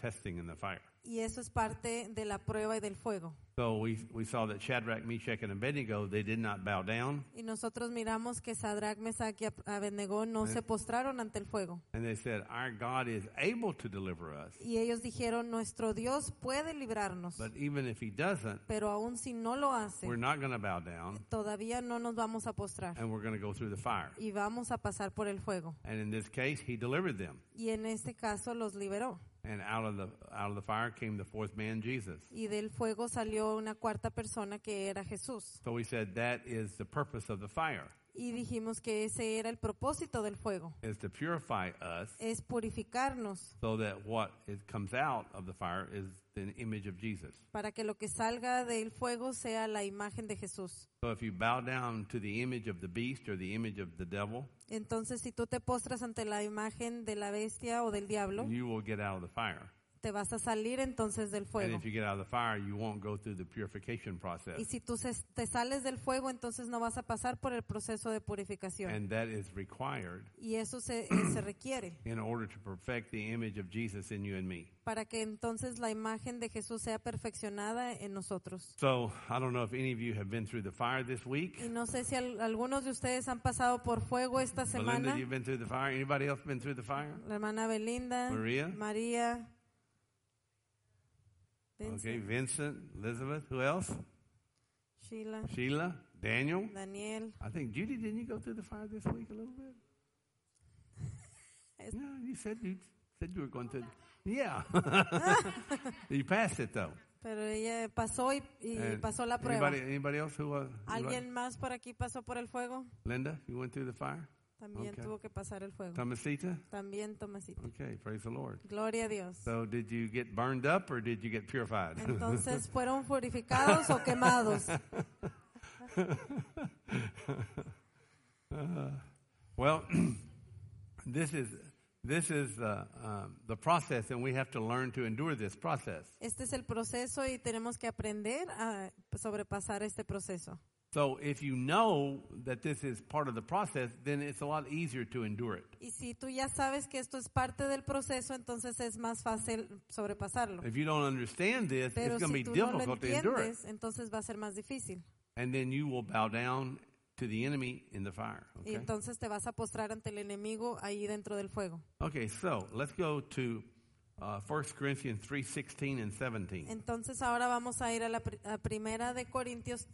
testing in the fire. Y eso es parte de la prueba y del fuego. So we saw that Shadrach, Meshach, and Abednego, they did not bow down. Y nosotros miramos que Sadrach, Mesach y Abednego no se postraron ante el fuego. And they said, our God is able to deliver us. Y ellos dijeron, nuestro Dios puede librarnos. But even if he doesn't, Pero aún si no lo hace, we're not going to bow down, todavía no nos vamos a postrar. and we're going to go through the fire. Y vamos a pasar por el fuego. And in this case, he delivered them. Y en este caso los liberó. And out of the fire came the fourth man, Jesus. Y del fuego salió una cuarta persona que era Jesús. So we said that is the purpose of the fire, Y dijimos que ese era el propósito del fuego. is to purify us Es purificarnos so that what comes out of the fire is the image of Jesus. para que lo que salga del fuego sea la imagen de Jesús. So if you bow down to the image of the beast or the image of the devil, Entonces, si tú te postras ante la imagen de la bestia o del diablo, you will get out of the fire. te vas a salir entonces del And fuego. if you get out of the fire, you won't go through the purification process. Y si tú te sales del fuego, entonces no vas a pasar por el proceso de purificación. And that is required Y eso se requiere in order to perfect the image of Jesus in you and me. para que entonces la imagen de Jesús sea perfeccionada en nosotros. So I don't know if any of you have been through the fire this week. Y no sé si algunos de ustedes han pasado por fuego esta Belinda, semana. you've been through the fire. Anybody else been through the fire? La hermana Belinda, María. Vincent, Okay, Vincent, Elizabeth. Who else? Sheila, Sheila, Daniel. Daniel. I think Judy, didn't you go through the fire this week a little bit? No, you said you were going to. Yeah, you passed it though. Pero ella pasó y And pasó la prueba. Anybody else who? ¿Alguien más por aquí pasó por el fuego? Linda, you went through the fire. También Okay. tuvo que pasar el fuego. Tomasita. También Tomasito. Okay, praise the Lord. Gloria a Dios. So, did you get burned up or did you get purified? Entonces, ¿fueron purificados o quemados? Well, this is the process, and we have to learn to endure this process. Este es el proceso y tenemos que aprender a sobrepasar este proceso. So if you know that this is part of the process, then it's a lot easier to endure it. Y si tú ya sabes que esto es parte del proceso, entonces es más fácil sobrepasarlo. If you don't understand this, Pero it's going to si be tú no lo difficult to endure it. entiendes, entonces va a ser más difícil. And then you will bow down to the enemy in the fire. Y Okay? entonces te vas a postrar ante el enemigo ahí dentro del fuego. Okay, so let's go to 1 Corinthians 3:16 and 17. Entonces ahora vamos a ir a la primera de Corintios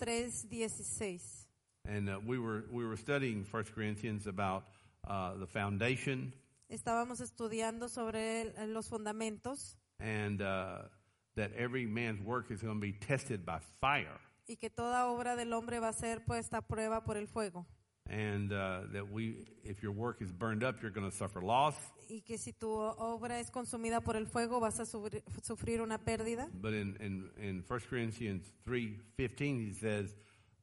3:16. And we were studying 1 Corinthians about the foundation Estábamos estudiando sobre los fundamentos and that every man's work is going to be tested by fire. y que toda obra del hombre va a ser puesta a prueba por el fuego. And that if your work is burned up, you're going to suffer loss. Y que si tu obra es consumida por el fuego vas a sufrir una pérdida. But in 1 Corinthians 3:15, he says,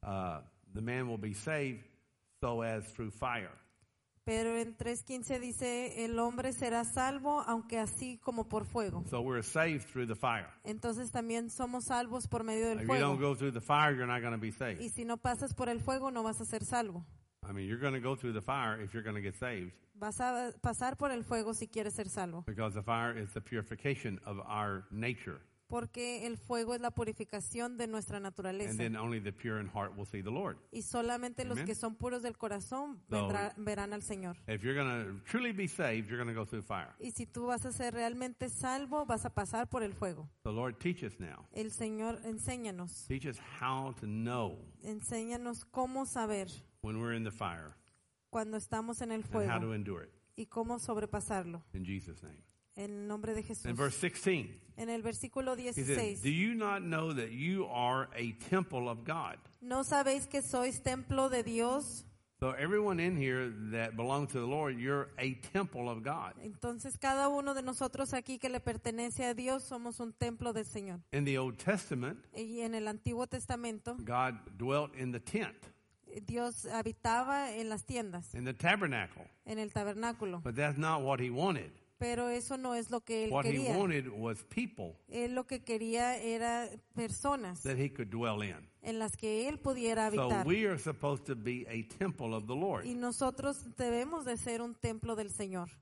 the man will be saved so as through fire. Pero en 3:15 dice, el hombre será salvo, aunque así como por fuego. So we're saved through the fire. Entonces también somos salvos por medio del If you don't fuego. go through the fire, you're not going to be saved. Y si no pasas por el fuego, no vas a ser salvo. I mean, you're going to go through the fire if you're going to get saved, Vas a pasar por el fuego si quieres ser salvo. because the fire is the purification of our nature. Porque el fuego es la purificación de nuestra And naturaleza. then only the pure in heart will see the Lord. Y solamente los Amen. que son puros del corazón So- verán al Señor. If you're going to truly be saved, you're going to go through fire. Y si tú vas a ser realmente salvo, vas a pasar por el fuego. The Lord, teach us now. El Señor, enséñanos. Teach us how to know Enséñanos cómo saber when we're in the fire cuando estamos en el and how to fuego endure it. y cómo sobrepasarlo. In Jesus' name. En el nombre de Jesús. In verse 16, En el versículo he says, 16. do you not know that you are a temple of God? ¿No sabéis que sois templo de Dios? So everyone in here that belongs to the Lord, you're a temple of God. Entonces cada uno de nosotros aquí que le pertenece a Dios somos un templo del Señor. In the Old Testament, Y en el Antiguo Testamento God dwelt in the tent, Dios habitaba en las tiendas, in the tabernacle. en el tabernáculo. But that's not what he wanted. Pero eso no es lo que él What he quería. wanted was people Él lo que quería era personas that he could dwell in. en las que él pudiera So habitar. we are supposed to be a temple of the Lord. Y nosotros debemos de ser un templo del Señor.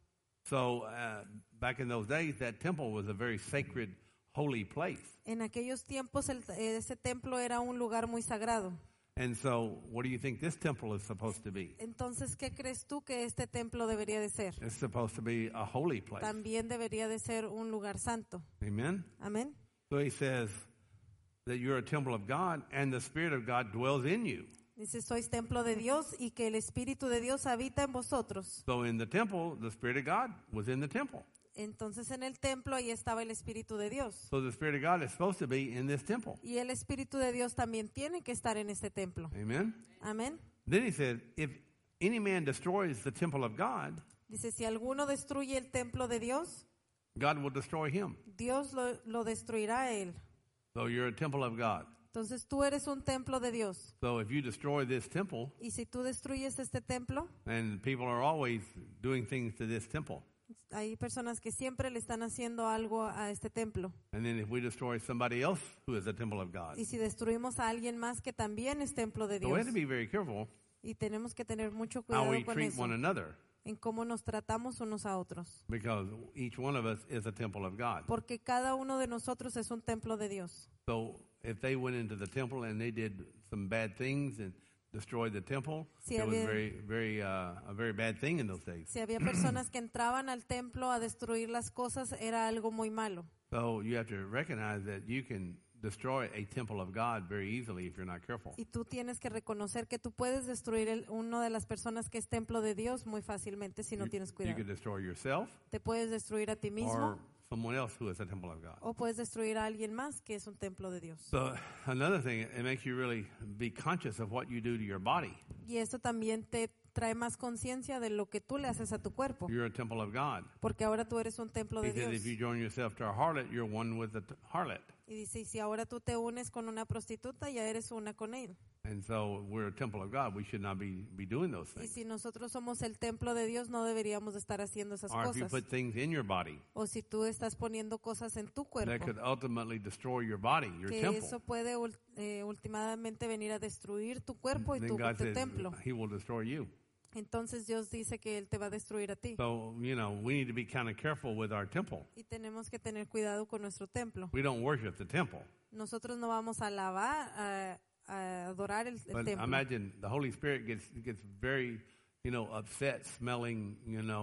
So back in those days, that temple was a very sacred, holy place. En aquellos tiempos ese templo era un lugar muy sagrado. And so what do you think this temple is supposed to be? Entonces, ¿qué crees tú que este templo debería de ser? It's supposed to be a holy place. También debería de ser un lugar santo. Amen? Amén. So he says that you're a temple of God and the Spirit of God dwells in you. Dice, sois templo de Dios y que el Espíritu de Dios habita en vosotros. So in the temple, the Spirit of God was in the temple. Entonces en el templo ahí estaba el Espíritu de Dios. So the Spirit of God is supposed to be in this temple. Y el Espíritu de Dios también tiene que estar en este templo. Amen? Amén. Then he says, if any man destroys the temple of God, Dice, si alguno destruye el templo de Dios, God will destroy him. Dios lo destruirá a él. So you're a temple of God. Entonces tú eres un templo de Dios. So if you destroy this temple, Y si tú destruyes este templo, and people are always doing things to this temple, hay personas que siempre le están haciendo algo a este templo. and then if we destroy somebody else who is a temple of God, Y si destruimos a alguien más que también es templo de so we Dios. have to be very careful Y tenemos que tener mucho how cuidado we con treat eso, one another, en cómo nos tratamos unos a otros. because each one of us is a temple of God. Porque cada uno de nosotros es un templo de Dios. So if they went into the temple and they did some bad things and destroyed the temple, Sí, it was había- a very bad thing in those days. Si había personas que entraban al templo a destruir las cosas, era algo muy malo. So you have to recognize that you can destroy a temple of God very easily if you're not careful. Y tú tienes que reconocer que tú puedes destruir uno de las personas que es templo de Dios muy fácilmente si no tienes You cuidado. could destroy yourself Te puedes destruir a ti or mismo someone else who is a temple of God. o puedes destruir a alguien más que es un templo de Dios. So another thing, it makes you really be conscious of what you do to your body. Y eso también te trae más conciencia de lo que tú le haces a tu cuerpo, You're a temple of God. porque ahora tú eres un templo He de says Dios. if you join yourself to a harlot, you're one with the harlot. Y dice, y si ahora tú te unes con una prostituta, ya eres una con él. And so we're a temple of God. We should not be doing those Y things. si nosotros somos el templo de Dios, no deberíamos de estar haciendo esas Or if you cosas. put things in your body O si tú estás poniendo cosas en tu that cuerpo, could ultimately destroy your body, your que temple, eso puede últimamente venir a destruir tu cuerpo y then tu God says templo. He will destroy you. Entonces Dios dice que Él te va a destruir a ti. So, we need to be kind of careful with our temple. Y tenemos que tener cuidado con nuestro templo. We don't worship the temple. Nosotros no vamos a alabar, a adorar el But templo. imagine the Holy Spirit gets very, upset smelling,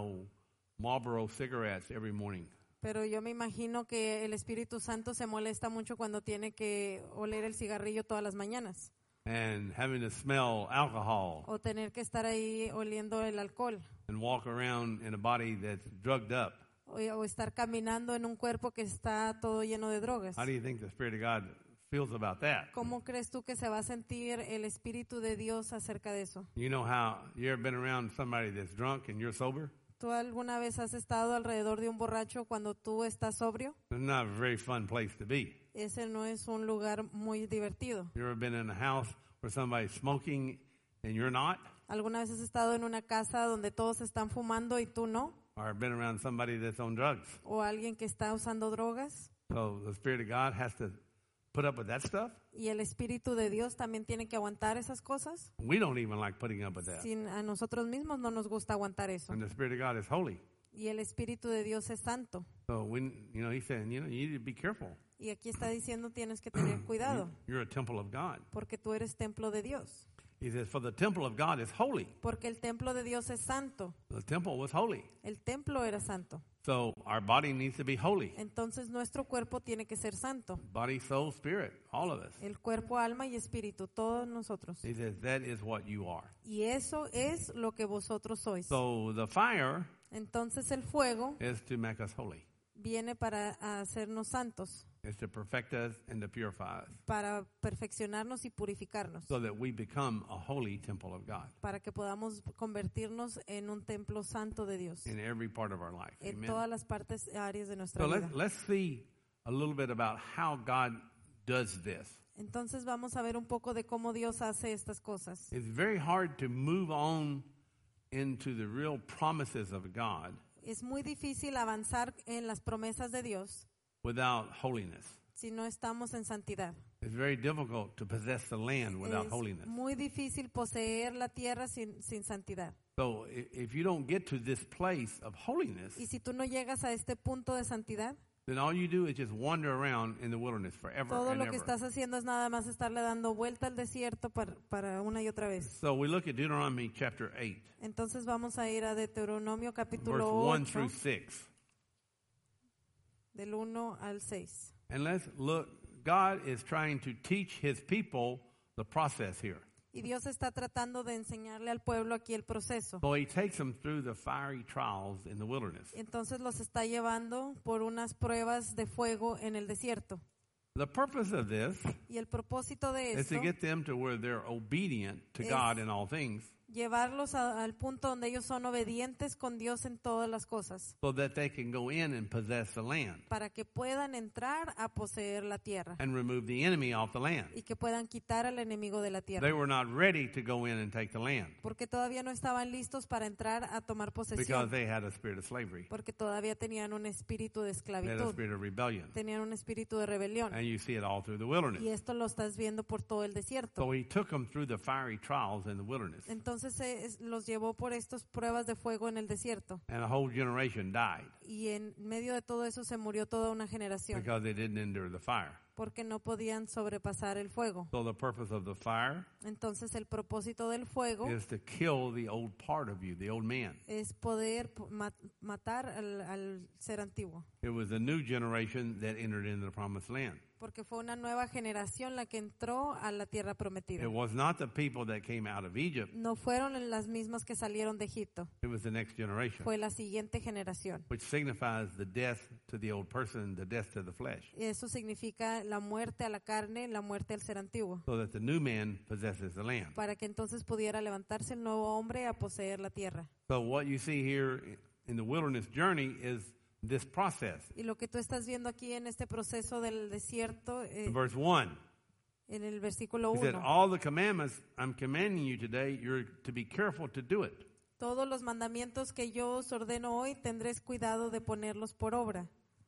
Marlboro cigarettes every morning. Pero yo me imagino que el Espíritu Santo se molesta mucho cuando tiene que oler el cigarrillo todas las mañanas. And having to smell alcohol O tener que estar ahí oliendo el alcohol. and walk around in a body that's drugged up. O estar caminando en un cuerpo que está todo lleno de drogas. How do you think the Spirit of God feels about that? ¿Cómo crees tú que se va a sentir el Espíritu de Dios acerca de eso? You know how you ever been around somebody that's drunk and you're sober? ¿Tú alguna vez has estado alrededor de un borracho cuando tú estás sobrio? It's not a very fun place to be. Ese no es un lugar muy divertido. You ever been in a house where somebody's smoking and you're not? ¿Alguna vez has estado en una casa donde todos están fumando y tú no? Or been around somebody that's on drugs? ¿O alguien que está usando drogas? So the Spirit of God has to put up with that stuff? ¿Y el Espíritu de Dios también tiene que aguantar esas cosas? We don't even like putting up with that. Sin a nosotros mismos no nos gusta aguantar eso. And the Spirit of God is holy. Y el Espíritu de Dios es santo. So he's saying, you need to be careful. Y aquí está diciendo tienes que tener cuidado, You're a temple of God. porque tú eres templo de Dios. He says, for the temple of God is holy. Porque el templo de Dios es santo. The temple was holy. El templo era santo. So our body needs to be holy. Entonces nuestro cuerpo tiene que ser santo. Body, soul, spirit, all of us. El cuerpo, alma y espíritu, todos nosotros. He says, that is what you are. Y eso es lo que vosotros sois. So the fire Entonces el fuego is to make us holy. viene para hacernos santos, It's to perfect us and to purify us para perfeccionarnos y purificarnos, so that we become a holy temple of God para que podamos convertirnos en un templo santo de Dios in every part of our life. en Amen. todas las partes, áreas de nuestra So vida. let's see a little bit about how God does this. Entonces vamos a ver un poco de cómo Dios hace estas cosas. It's very hard to move on into the real promises of God Es muy difícil avanzar en las promesas de Dios without holiness. si no estamos en santidad. It's very difficult to possess the land without Es holiness. muy difícil poseer la tierra sin santidad. So if you don't get to this place of holiness, Y si tú no llegas a este punto de santidad, then all you do is just wander around in the wilderness forever todo and lo que ever. estás haciendo es nada más estarle dando vuelta al desierto para una y otra vez. So we look at Deuteronomy chapter 8, Entonces vamos a ir a Deuteronomio verse capítulo 1 8, through 6. del 1 al 6. And let's look, God is trying to teach his people the process here. Y Dios está tratando de enseñarle al pueblo aquí el proceso. So he takes them through the fiery trials in the wilderness. Entonces los está llevando por unas pruebas de fuego en el desierto. The purpose of this Y el propósito de is to esto get them to where they're obedient to Es- God in all things, llevarlos al punto donde ellos son obedientes con Dios en todas las cosas, so that they can go in and possess the land para que puedan entrar a poseer la tierra and remove the enemy off the land. y que puedan quitar al enemigo de la They tierra, were not ready to go in and take the land porque todavía no estaban listos para entrar a tomar because posesión, they had a spirit of slavery, porque todavía tenían un espíritu de they had a esclavitud, spirit of rebellion. tenían un espíritu de rebelión, And you see it all through the wilderness. y esto lo estás viendo por todo el desierto. So he took them through the fiery trials in the wilderness, Entonces los llevó por estas pruebas de fuego en el desierto, and a whole generation died y en medio de todo eso se murió toda una generación, because they didn't endure the fire. porque no podían sobrepasar el fuego. So the purpose of the fire Entonces el propósito del fuego is to kill the old part of you, the old man. es poder matar al ser antiguo, It was a new generation that entered into the promised land. porque fue una nueva generación la que entró a la tierra prometida. It was not the people that came out of Egypt, No fueron las mismas que salieron de Egipto, it was the next generation, fue la siguiente generación. which signifies the death to the old person, the death to the flesh, Eso significa la muerte a la carne, la muerte al ser antiguo, so that the new man possesses the land. para que entonces pudiera levantarse el nuevo hombre a poseer la tierra. So what you see here in the wilderness journey is this process. Y lo que tú estás viendo aquí en este proceso del desierto, In verse 1, en el versículo he said, 1, all the commandments I'm commanding you today, you're to be careful to do it, todos los mandamientos que yo os ordeno hoy tendréis cuidado de ponerlos por obra,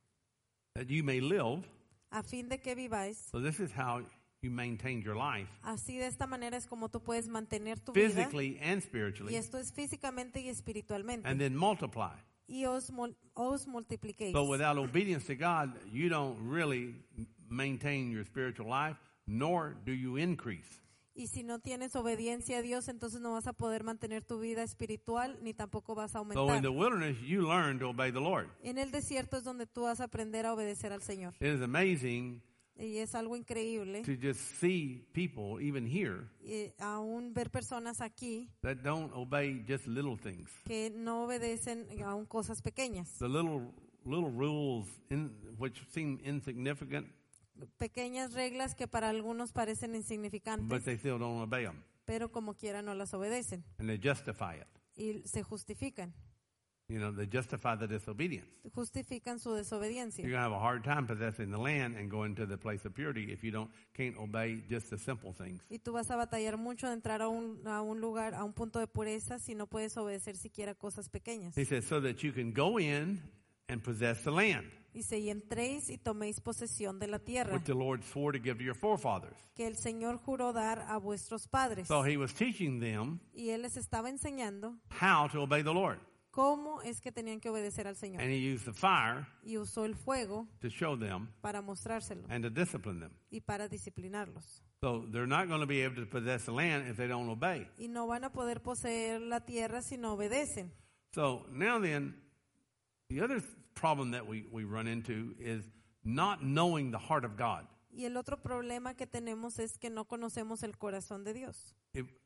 that you may live. a fin de que viváis. So this is how you maintain your life, Así de esta manera es como tú puedes mantener tu vida, physically and y spiritually, esto es físicamente y espiritualmente, and then multiply. y os multipliquéis. But without obedience to God, you don't really maintain your spiritual life, nor do you increase. Y si no tienes obediencia a Dios, entonces no vas a poder mantener tu vida espiritual, ni tampoco vas a So in aumentar. the wilderness, you learn to obey the Lord. En el desierto es donde tú vas a aprender a obedecer al Señor. It is amazing Y es algo increíble, to just see people, even here, aún ver personas aquí that don't obey just little things. que no obedecen aún cosas pequeñas. The little rules which seem insignificant, Pequeñas reglas que para algunos parecen but insignificantes, they still don't obey them, pero como quiera no las obedecen and they justify it. y se justifican. You know, they justify the disobedience. Justifican su desobediencia. You're going to have a hard time possessing the land and going to the place of purity if you can't obey just the simple things. Y tú vas a batallar mucho de entrar a un lugar, a un punto de pureza, si no puedes obedecer siquiera cosas pequeñas. He says, so that you can go in and possess the land, Dice, y entréis y toméis posesión de la tierra, which the Lord swore to give to your forefathers. que el Señor juró dar a vuestros padres. So he was teaching them Y Él les estaba enseñando how to obey the Lord. cómo es que tenían que obedecer al Señor. And he used the fire Y usó el fuego to show them para mostrárselo and to discipline them. y para disciplinarlos. So they're not going to be able to possess the land if they don't obey. Y no van a poder poseer la tierra si no obedecen. So now then, the other problem that we run into is not knowing the heart of God. Y el otro problema que tenemos es que no conocemos el corazón de Dios.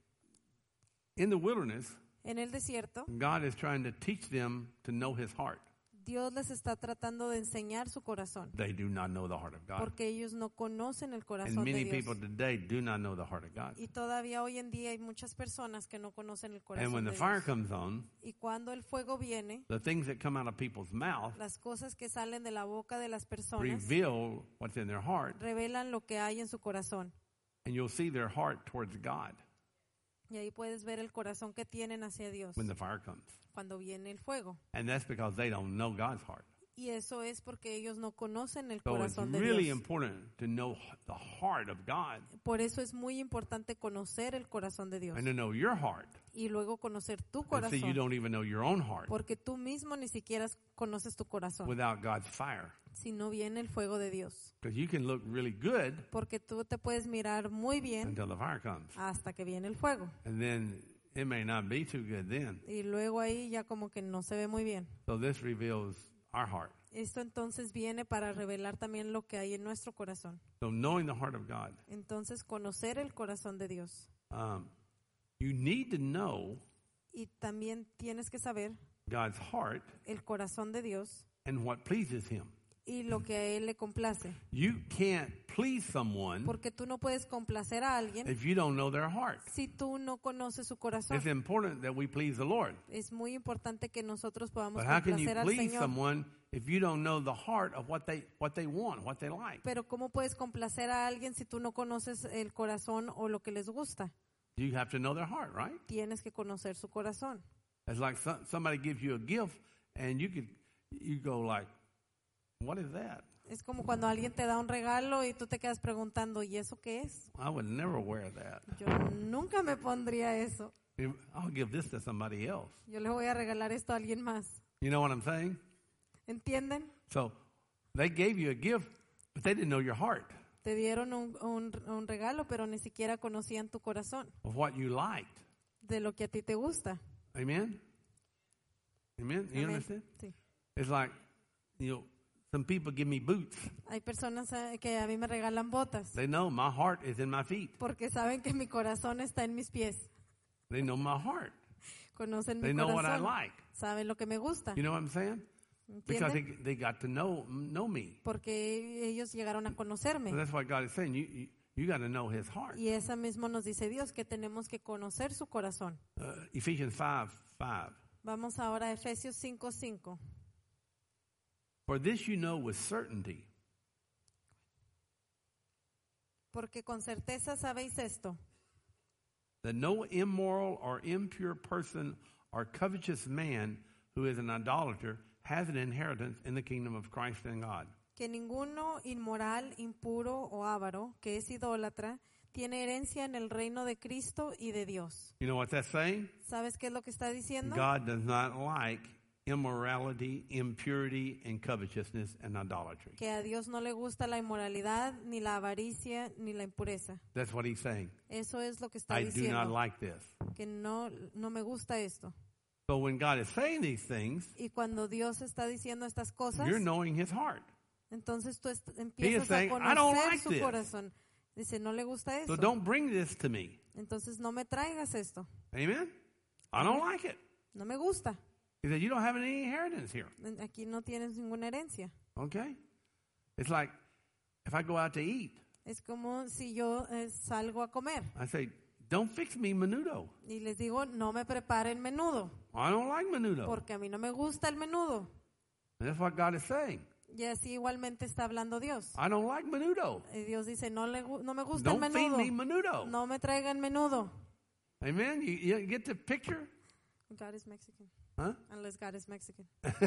In the wilderness, En el desierto, God is trying to teach them to know his heart. Dios les está tratando de enseñar su corazón, They do not know the heart of God. porque ellos no conocen el And corazón de many Dios. people today do not know the heart of God. Y todavía hoy en día hay muchas personas que no conocen el And corazón when de the fire Dios. comes on, Y cuando el fuego viene, the things that come out of people's mouth las cosas que salen de la boca de las personas reveal what's in their heart, revelan lo que hay en su corazón. and you'll see their heart towards God Y ahí puedes ver el corazón que tienen hacia Dios when the fire comes. cuando viene el fuego. And that's because they don't know God's heart. Y eso es porque ellos no conocen el So it's corazón de really Dios. important to know the heart of God Por eso es muy importante conocer el corazón de Dios. and to know your heart. Y luego conocer tu And see, you corazón. don't even know your own heart Porque tú mismo ni siquiera conoces tu corazón. without God's fire. Si no viene el fuego de Dios. Because you can look really good Porque tú te puedes mirar muy bien until the fire comes. hasta que viene el fuego. And then it may not be too good then. Y luego ahí ya como que no se ve muy bien. So this reveals our heart. Esto entonces viene para revelar también lo que hay en nuestro corazón. So knowing the heart of God, Entonces conocer el corazón de Dios. you need to know Y también tienes que saber God's heart el corazón de Dios and what pleases Him. y lo que a Él le complace. You can't please someone Porque tú no puedes complacer a alguien if you don't know their heart. si tú no conoces su corazón. It's important that we please the Lord. Es muy importante que nosotros podamos But how can you complacer al please Señor. someone if you don't know the heart of what they want, what they like? Pero ¿cómo puedes complacer a alguien si tú no conoces el corazón o lo que les gusta? You have to know their heart, right? Tienes que conocer su corazón. It's like somebody gives you a gift and you go like, what is that? Es como cuando alguien te da un regalo y tú te quedas preguntando, ¿y eso qué es? I would never wear that. Yo nunca me pondría eso. I'll give this to somebody else. Yo le voy a regalar esto a alguien más. You know what I'm saying? ¿Entienden? So they gave you a gift, but they didn't know your heart Te dieron un regalo, pero ni siquiera conocían tu corazón, of what you liked. de lo que a ti te gusta. Amen? Amen? You Amén. understand? Sí. It's like, some people give me boots. Hay personas que a mí me regalan botas They know my heart is in my feet. porque saben que mi corazón está en mis pies. They know my heart. Conocen They mi know what I corazón. like. Saben lo que me gusta. You know what I'm saying? Because ¿Entienden? they got to know me. Porque ellos llegaron a So conocerme. that's what God is saying. You got to know His heart. Y eso mismo nos dice Dios, que tenemos que conocer su corazón. Ephesians 5:5. Vamos ahora a Efesios 5:5. For this you know with certainty, Porque con certeza sabéis esto, that no immoral or impure person or covetous man who is an idolater has an inheritance in the kingdom of Christ and God. que ninguno inmoral, impuro o avaro, que es idólatra, tiene herencia en el reino de Cristo y de Dios. You know what that's saying? ¿Sabes qué es lo que está diciendo? God does not like immorality, impurity, and covetousness and idolatry. Que a Dios no le gusta la inmoralidad, ni la avaricia, ni la impureza. That's what He's saying. Eso es lo que está I do not diciendo. like this. Que no me gusta esto. So when God is saying these things, Y cuando Dios está diciendo estas cosas, you're knowing His heart. entonces tú empiezas saying, a "I don't conocer like su this." corazón. Dice, no le gusta So eso. don't bring this to me. Entonces no me traigas esto. Amen? I don't like it. No me gusta. He said, you don't have any inheritance here. Aquí no tienes ninguna herencia. Okay? It's like if I go out to eat, Es como si yo salgo a comer I say, don't fix me menudo. y les digo, no me preparen menudo, I don't like menudo. porque a mí no me gusta el menudo. And that's what God is saying. Y así igualmente está hablando Dios. I don't like menudo. Y Dios dice, no me gusta el Don't feed menudo. me menudo. No me traigan menudo. Amen? You get the picture? God is Mexican. Huh? Unless God is Mexican.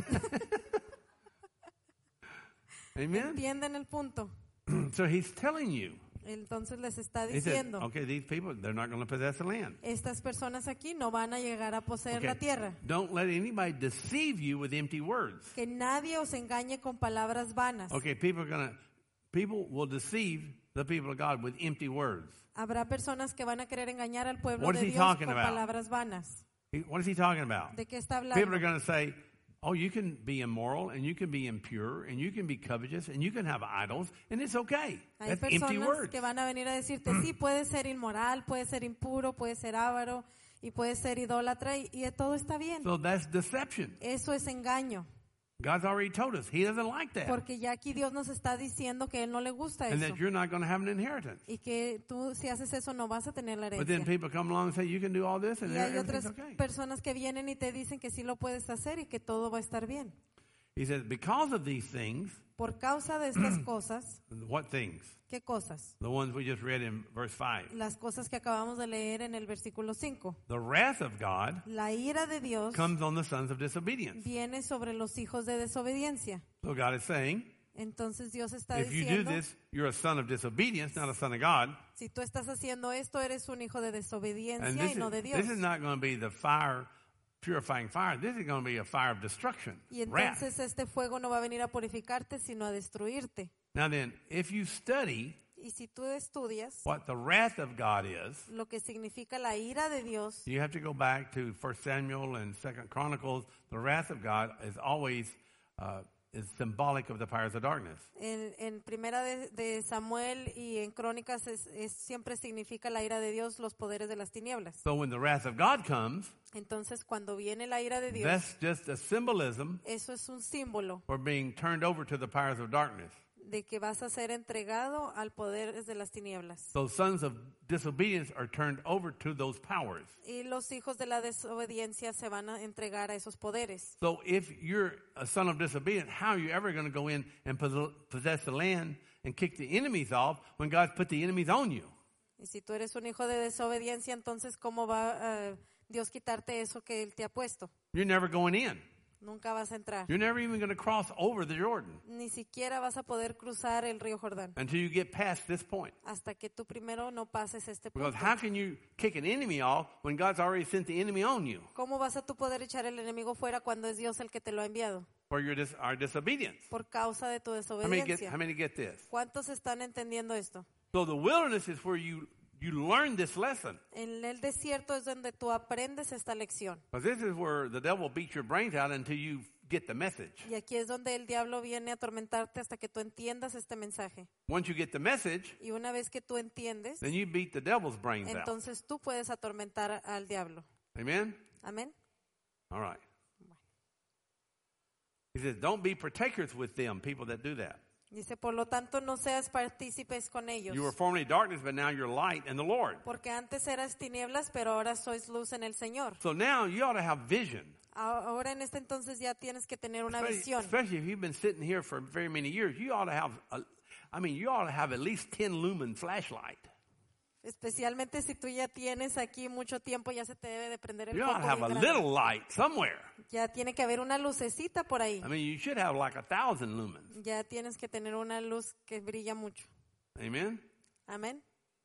Amen? ¿Entienden el punto? So He's telling you. Entonces les está He said, diciendo, okay, these people, they're not going to possess the land. estas personas aquí no van a llegar a poseer Okay. la tierra. Don't let anybody deceive you with empty words. Que nadie os engañe con palabras vanas. Okay, people will deceive the people of God with empty words. Habrá personas que van a querer engañar al pueblo What de is he Dios talking con about? palabras vanas. What is he talking about? ¿De qué está People are hablando? going to say, oh, you can be immoral, and you can be impure, and you can be covetous, and you can have idols, and it's okay. Hay That's empty personas words. que van a venir a decirte, sí, puedes ser inmoral, puedes ser impuro, puedes ser avaro y puedes ser idólatra y todo está bien. So that's deception. Eso es engaño. God's already told us He doesn't like that, Porque ya aquí Dios nos está diciendo que a Él no le gusta and eso. that you're not going to have an inheritance. Y que tú, si haces eso, no vas a tener la But then herencia. people come along and say, you can do all this, and Y hay everything's otras okay. personas que vienen y te dicen que sí lo puedes hacer y que todo va a estar bien. He says, because of these things, Por causa de estas cosas, What things? ¿qué cosas? The ones we just read in verse 5. Las cosas que acabamos de leer en el versículo 5. The wrath of God La ira de Dios comes on the sons of disobedience. viene sobre los hijos de desobediencia. So God is saying, Entonces Dios está if you do diciendo, this, you're a son of disobedience, not a son of God. si tú estás haciendo esto, eres un hijo de And desobediencia y no de Dios. this is not going to be the fire, purifying fire. This is going to be a fire of destruction, Y wrath. entonces este fuego no va a venir a purificarte, sino a destruirte. Now then, if you study Y si tú estudias what the wrath of God is, lo que significa la ira de Dios, you have to go back to 1 Samuel and 2 Chronicles. The wrath of God is always is symbolic of the powers of darkness. en primera de Samuel y en Crónicas siempre significa la ira de Dios, los poderes de las tinieblas. So when the wrath of God comes, Entonces cuando viene la ira de Dios, that's just a symbolism eso es un símbolo for being turned over to the powers of darkness. de que vas a ser entregado al poder de las tinieblas. So sons of disobedience are turned over to those powers. Y los hijos de la desobediencia se van a entregar a esos poderes. So if you're a son of disobedience, how are you ever going to go in and possess the land and kick the enemies off when God's put the enemies on you? Y si tú eres un hijo de desobediencia, entonces ¿cómo va Dios quitarte eso que Él te ha puesto? You're never going in. Nunca vas a entrar. You're never even going to cross over the Jordan Ni siquiera vas a poder cruzar el río Jordán until you get past this point. hasta que tú primero no pases este Because punto. how can you kick an enemy off when God's already sent the enemy on you ¿Cómo vas a tú poder echar el enemigo fuera cuando es Dios el que te lo ha enviado? for our disobedience? Por causa de tu How desobediencia. many get this? ¿Cuántos están entendiendo esto? So the wilderness is where you learn this lesson. En el desierto es donde tú aprendes esta lección. Because this is where the devil beats your brains out until you get the message. Y aquí es donde el diablo viene a atormentarte hasta que tú entiendas este mensaje. Once you get the message, Y una vez que tú entiendes, then you beat the devil's brains out. entonces tú puedes atormentar al diablo. Amen? Amén. All right. He says, don't be partakers with them, people that do that. Dice, por lo tanto, no seas partícipes con ellos. You were formerly darkness, but now you're light in the Lord. Porque antes eras tinieblas, pero ahora sois luz en el Señor. So now you ought to have vision. Ahora en este entonces ya tienes que tener una visión. Especially if you've been sitting here for very many years, you ought to have, you ought to have at least 10 lumen flashlight. Especialmente si tú ya tienes aquí mucho tiempo, ya se te debe de prender el You ought to foco have a bien grande. little light somewhere. Ya tiene que haber una lucecita por ahí. You should have like 1,000 lumens. Ya tienes que tener una luz que brilla mucho. Amen? Amén.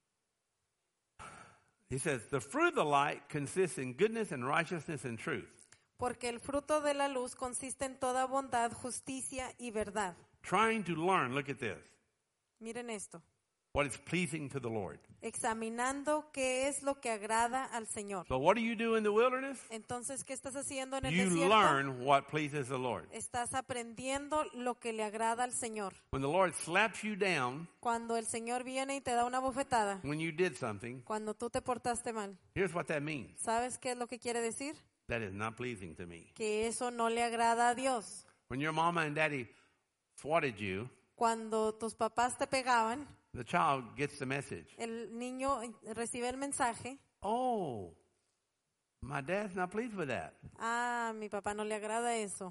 He says, the fruit of the light consists in goodness and righteousness and truth. Porque el fruto de la luz consiste en toda bondad, justicia y verdad. Trying to learn, look at this, Miren esto. what is pleasing to the Lord. Examinando qué es lo que agrada al Señor. So what do you do in the wilderness? Entonces, ¿qué estás haciendo en el You desierto? learn what pleases the Lord. Estás aprendiendo lo que le agrada al Señor. When the Lord slaps you down Cuando el Señor viene y te da una bofetada, when you did something, cuando tú te portaste mal, here's what that means. ¿sabes qué es lo que quiere decir? That is not pleasing to me. Que eso no le agrada a Dios. When your mama and daddy swatted you, Cuando tus papás te pegaban, the child gets the message. el niño recibe el mensaje. Oh, my dad's not pleased with that. Ah, mi papá no le agrada eso.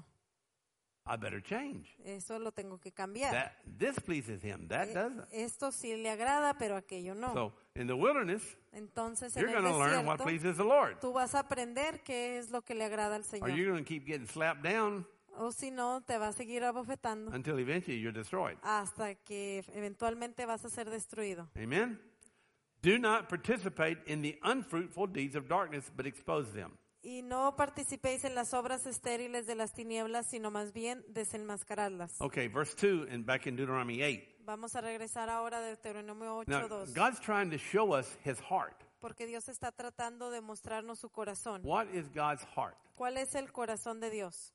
I better change. Eso lo tengo que cambiar. That displeases him. That doesn't. Esto sí le agrada, pero aquello no. So in the wilderness, Entonces, you're en el going to learn what desierto, pleases the Lord. tú vas a aprender qué es lo que le agrada al Or Señor. you're going to keep getting slapped down O si no, te va a seguir abofetando until eventually you're destroyed. hasta que eventualmente vas a ser destruido. Amen? Do not participate in the unfruitful deeds of darkness, but expose them. Y no participéis en las obras estériles de las tinieblas, sino más bien desenmascaradlas. Okay, verse 2 and back in Deuteronomy 8. Vamos a regresar ahora de Deuteronomio Now, 8:2. God's trying to show us his heart. Porque Dios está tratando de mostrarnos su corazón. What is God's heart? ¿Cuál es el corazón de Dios?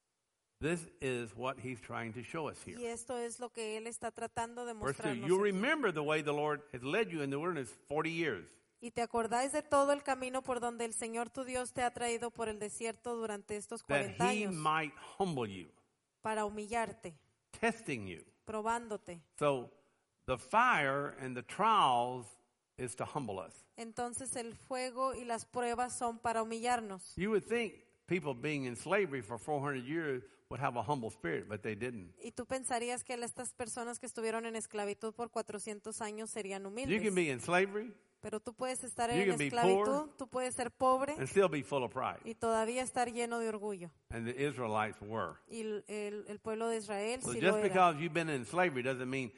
This is what he's trying to show us here. Y esto es lo que Él está tratando de Verse 2, mostrarnos. you aquí. remember the way the Lord has led you in the wilderness 40 years. Y te acordáis de todo el camino por donde el Señor tu Dios te ha traído por el desierto durante estos That 40 he años might humble you, para humillarte, testing you. probándote. So the fire and the trials is to humble us. Entonces el fuego y las pruebas son para humillarnos. You would think people being in slavery for 400 years would have a humble spirit, but they didn't. Y tú pensarías que estas personas que estuvieron en esclavitud por 400 años serían You can humildes. be in slavery Pero tú puedes estar You en can be esclavitud, tú puedes ser pobre and still be full of pride. y todavía estar lleno de orgullo. And the Israelites were. Y el pueblo de Israel So sí lo just era. because you've been in slavery doesn't mean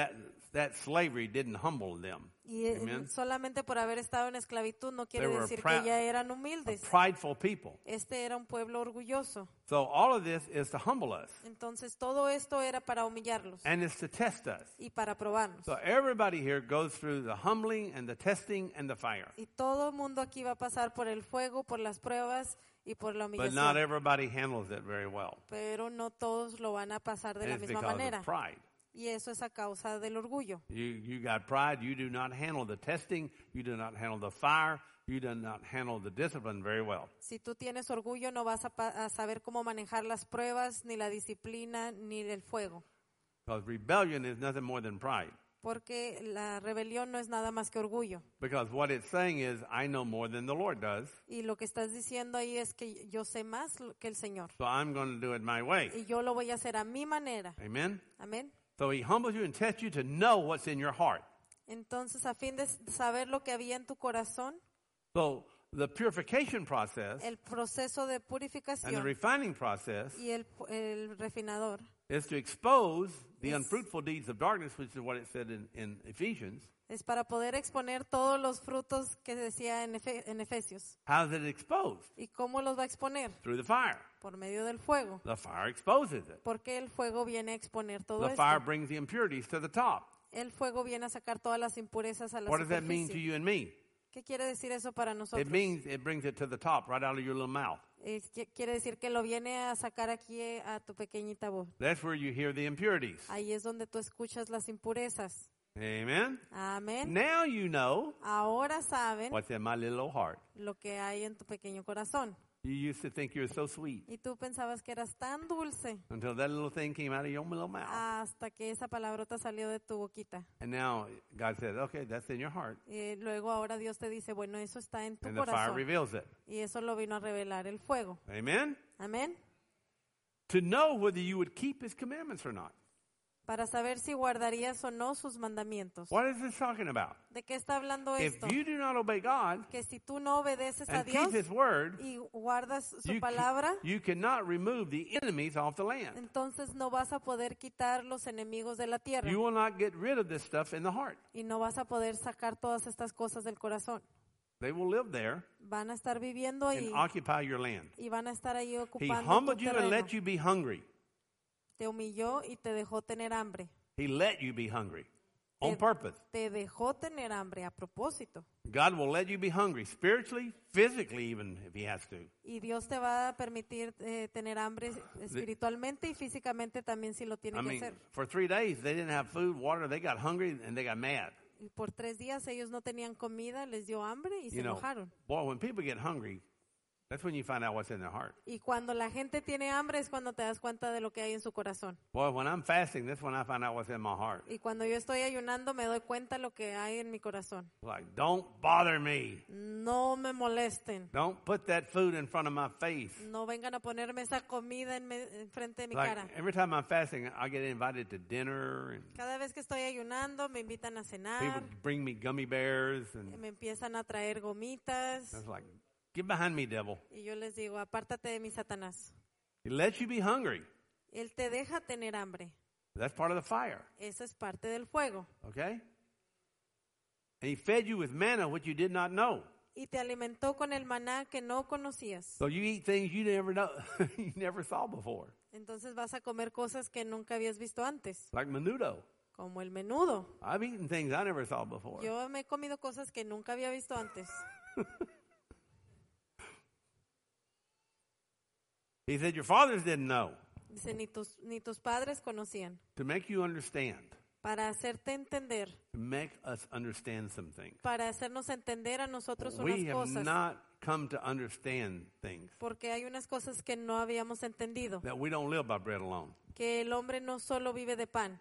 that slavery didn't humble them. Y Amen. solamente por haber estado en esclavitud no quiere They were decir proud- que ya eran A humildes. prideful people. Este era un pueblo orgulloso. So all of this is to humble us. Entonces todo esto era para humillarlos And it's to test us. y para probarnos. So everybody here goes through the humbling and the testing and the fire. Y todo el mundo aquí va a pasar por el fuego, por las pruebas y por la But not humillación. everybody handles it very well. Pero no todos lo van a pasar de And la it's misma because manera. of pride. Y eso es a causa del orgullo. You got pride. You do not handle the testing. You do not handle the fire. You do not handle the discipline very well. Si tú tienes orgullo no vas a saber cómo manejar las pruebas, ni la disciplina, ni el fuego. Because rebellion is nothing more than pride. Porque la rebelión no es nada más que orgullo. Because what it's saying is, I know more than the Lord does, Y lo que estás diciendo ahí es que yo sé más que el Señor. so I'm going to do it my way. Y yo lo voy a hacer a mi manera. Amen? Amén. So he humbles you and tests you to know what's in your heart. Entonces, a fin de saber lo que había en tu corazón, So the purification process el proceso de and the purificación refining process y el refinador is to expose the unfruitful deeds of darkness, which is what it said in Ephesians. es para poder exponer todos los frutos que decía en Efesios. How is it exposed? ¿Y cómo los va a exponer? Through the fire. Por medio del fuego. The fire exposes it. Porque el fuego viene a exponer todo The fire esto. brings the impurities to the top. El fuego viene a sacar todas las impurezas a la What does that mean to superficie. you and me? ¿Qué quiere decir eso para nosotros? It means it brings it to the top, right out of your little mouth. Quiere decir que lo viene a sacar aquí a tu pequeñita voz. That's where you hear the impurities. Ahí es donde tú escuchas las impurezas. Amen? Amén. Now you know Ahora saben what's in my little old heart. lo que hay en tu pequeño corazón. You used to think you were so sweet Y tú pensabas que eras tan dulce until that little thing came out of your little mouth. hasta que esa palabrota salió de tu boquita. And now God says, okay, that's in your heart. Y luego ahora Dios te dice, bueno, eso está en tu And the fire corazón. reveals it. Y eso lo vino a revelar el fuego. Amen? Amén. To know whether you would keep his commandments or not. Para saber si guardarías o no sus mandamientos. What is this talking about? ¿De qué está hablando If esto? you do not obey God Que si tú no obedeces a and Dios keep his word, y guardas su you, palabra, you cannot remove the enemies off the land. entonces no vas a poder quitar los enemigos de la tierra. You will not get rid of this stuff in the heart. Y no vas a poder sacar todas estas cosas del corazón. They will live there Van a estar viviendo ahí and occupy your land. y van a estar ahí He ocupando humbled tu you and terreno. let you be hungry. Te humilló y te dejó tener hambre. He let you be hungry on Te- purpose. Te dejó tener hambre a propósito. God will let you be hungry spiritually, physically, even if He has to. Y Dios te va a permitir tener hambre espiritualmente y físicamente también si lo tiene I que mean, hacer. for 3 days they didn't have food, water. They got hungry and they got mad. Y por 3 días ellos no tenían comida, les dio hambre y se You know, enojaron. boy, when people get hungry, that's when you find out what's in their heart. Y cuando la gente tiene hambre es cuando te das cuenta de lo que hay en su corazón. Boy, when I'm fasting, that's when I find out what's in my heart. Y cuando yo estoy ayunando me doy cuenta lo que hay en mi corazón. Like, don't bother me. No me molesten. Don't put that food in front of my face. No vengan a ponerme esa comida en frente de mi Like, cara. every time I'm fasting, I get invited to dinner, and Cada vez que estoy ayunando me invitan a cenar, people bring me gummy bears, and me empiezan a traer gomitas it's like, get behind me, devil. y yo les digo, apártate de mi Satanás. He lets you be hungry. Él te deja tener hambre. That's part of the fire, Eso es parte del fuego. okay? And he fed you with manna, which you did not know. Y te alimentó con el maná que no conocías. So you eat things you never know, you never saw before, Entonces vas a comer cosas que nunca habías visto antes, like menudo. como el menudo. I've eaten things I never saw before. Yo me he comido cosas que nunca había visto antes. He said your fathers didn't know. Dice, ni tus padres conocían. To make you understand, Para hacerte entender, to make us understand some things. para hacernos entender a nosotros unas We have cosas. not come to understand things. Porque hay unas cosas que no habíamos entendido. That we don't live by bread alone. Que el hombre no solo vive de pan.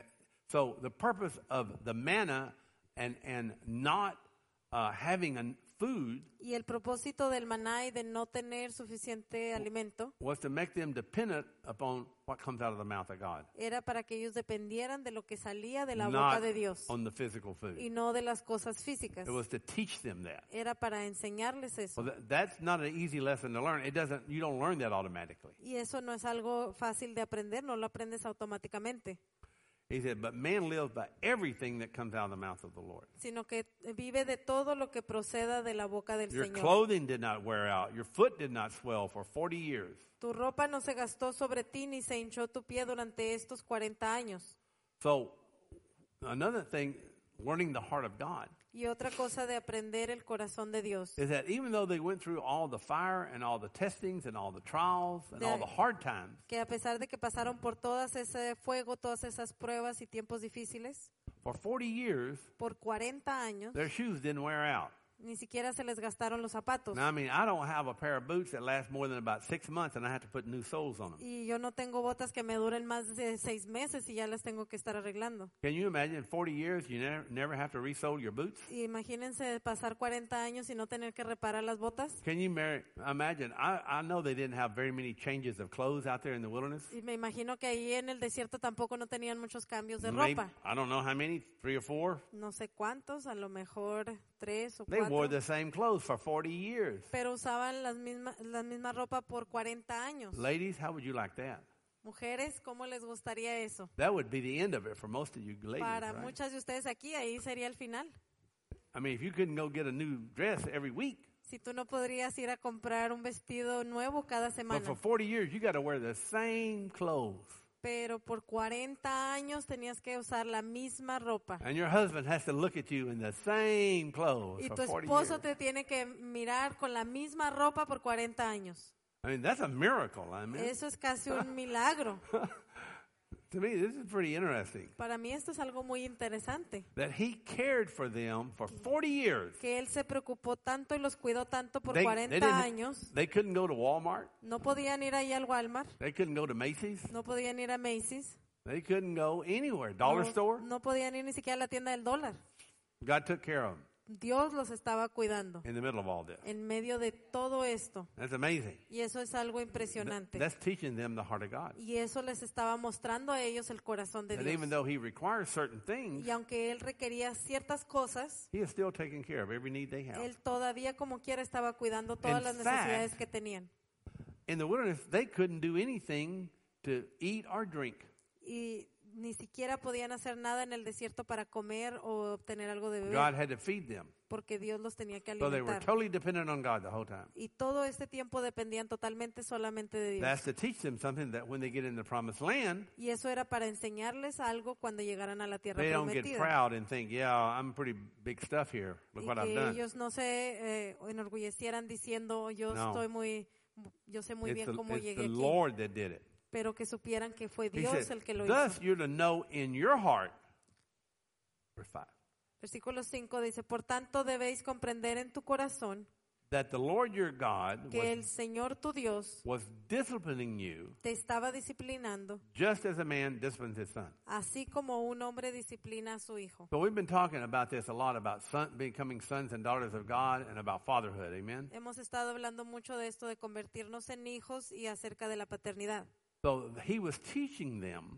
So the purpose of the manna and not having food Y el propósito del maná y de no tener suficiente alimento was to make them dependent upon what comes out of the mouth of God, era para que ellos dependieran de lo que salía de la not boca de Dios on the physical food. y no de las cosas físicas. It was to teach them that. Era para enseñarles eso. Well, that's not an easy lesson to learn. You don't learn that automatically. Y eso no es algo fácil de aprender, no lo aprendes automáticamente, He said, but man lives by everything that comes out of the mouth of the Lord. sino que vive de todo lo que proceda de la boca del Your Señor. clothing did not wear out. Your foot did not swell for 40 years. Tu ropa no se gastó sobre ti ni se hinchó tu pie durante estos 40 años. So another thing, learning the heart of God, Y otra cosa de aprender el corazón de Dios, is that even though they went through all the fire and all the testings and all the trials and all the hard times, que a pesar de que pasaron por todas ese fuego, todas esas pruebas y tiempos difíciles, for 40 years, por 40 años, their shoes didn't wear out. ni siquiera se les gastaron los zapatos. Now, I mean, I don't have a pair of boots that last more than about 6 months, and I have to put new soles on them. Y yo no tengo botas que me duren más de 6 meses y ya las tengo que estar arreglando. Can you imagine 40 years you never have to resole your boots? Y imagínense pasar 40 años y no tener que reparar las botas. Can you imagine? I know they didn't have very many changes of clothes out there in the wilderness. Y me imagino que ahí en el desierto tampoco no tenían muchos cambios de Maybe, ropa. I don't know how many, 3 or 4. No sé cuántos, a lo mejor 3 o They wore 4. the same clothes for 40 years. Pero usaban la misma ropa por 40 años. Ladies, how would you like that? Mujeres, ¿cómo les gustaría eso? That would be the end of it for most of you ladies, Para right? muchas de ustedes aquí, ahí sería el final. I mean, if you couldn't go get a new dress every week, Si tú no podrías ir a comprar un vestido nuevo cada but semana. for 40 years, you got to wear the same clothes. Pero por 40 años tenías que usar la misma ropa. And your husband has to look at you in the same clothes Y for tu 40 esposo years. te tiene que mirar con la misma ropa por 40 años. I mean, that's a miracle. I mean, Eso es casi un milagro. to me, this is pretty interesting. Para mí esto es algo muy interesante. That he cared for them for 40 years. Que él se preocupó tanto y los cuidó tanto por They 40 años. they couldn't go to Walmart. No podían ir ahí al Walmart. They couldn't go to Macy's. No podían ir a Macy's. They couldn't go anywhere. Dollar store. No podían ir ni siquiera a la tienda del dólar. God took care of them Dios los estaba cuidando in the middle of all this. en medio de todo esto. That's amazing. Y eso es algo impresionante. That's teaching them the heart of God. Y eso les estaba mostrando a ellos el corazón de And even Dios. though he requires certain things, Y aunque él requería ciertas cosas, he is still taking care of every need they have. él todavía como quiera estaba cuidando todas In las fact, necesidades que tenían. In the wilderness, they couldn't do anything to eat or drink. Y ni siquiera podían hacer nada en el desierto para comer o obtener algo de God beber, had to feed them. porque Dios los tenía que So they were alimentar. totally dependent on God the whole time. Y todo este tiempo dependían totalmente solamente de That's Dios. to teach them something that when they get in the promised land, Y eso era para enseñarles algo cuando llegaran a la tierra they don't get prometida. proud and think, yeah, I'm pretty big stuff here. Look Y what I've que done. ellos no se enorgullecieran diciendo, yo No. sé muy It's bien the, cómo it's llegué the aquí. Lord that did it. Pero que supieran que fue He Dios said, el que lo thus hizo. you're to know in your heart. Verse 5. Versículo 5 dice, por tanto debéis comprender en tu corazón That the Lord your God que el Señor tu Dios was disciplining you te estaba disciplinando, just as a man disciplines his son. así como un hombre disciplina a su hijo. So we've been talking about this a lot, about becoming sons and daughters of God and about fatherhood. Amen? Hemos estado hablando mucho de esto, de convertirnos en hijos y acerca de la paternidad. So he was teaching them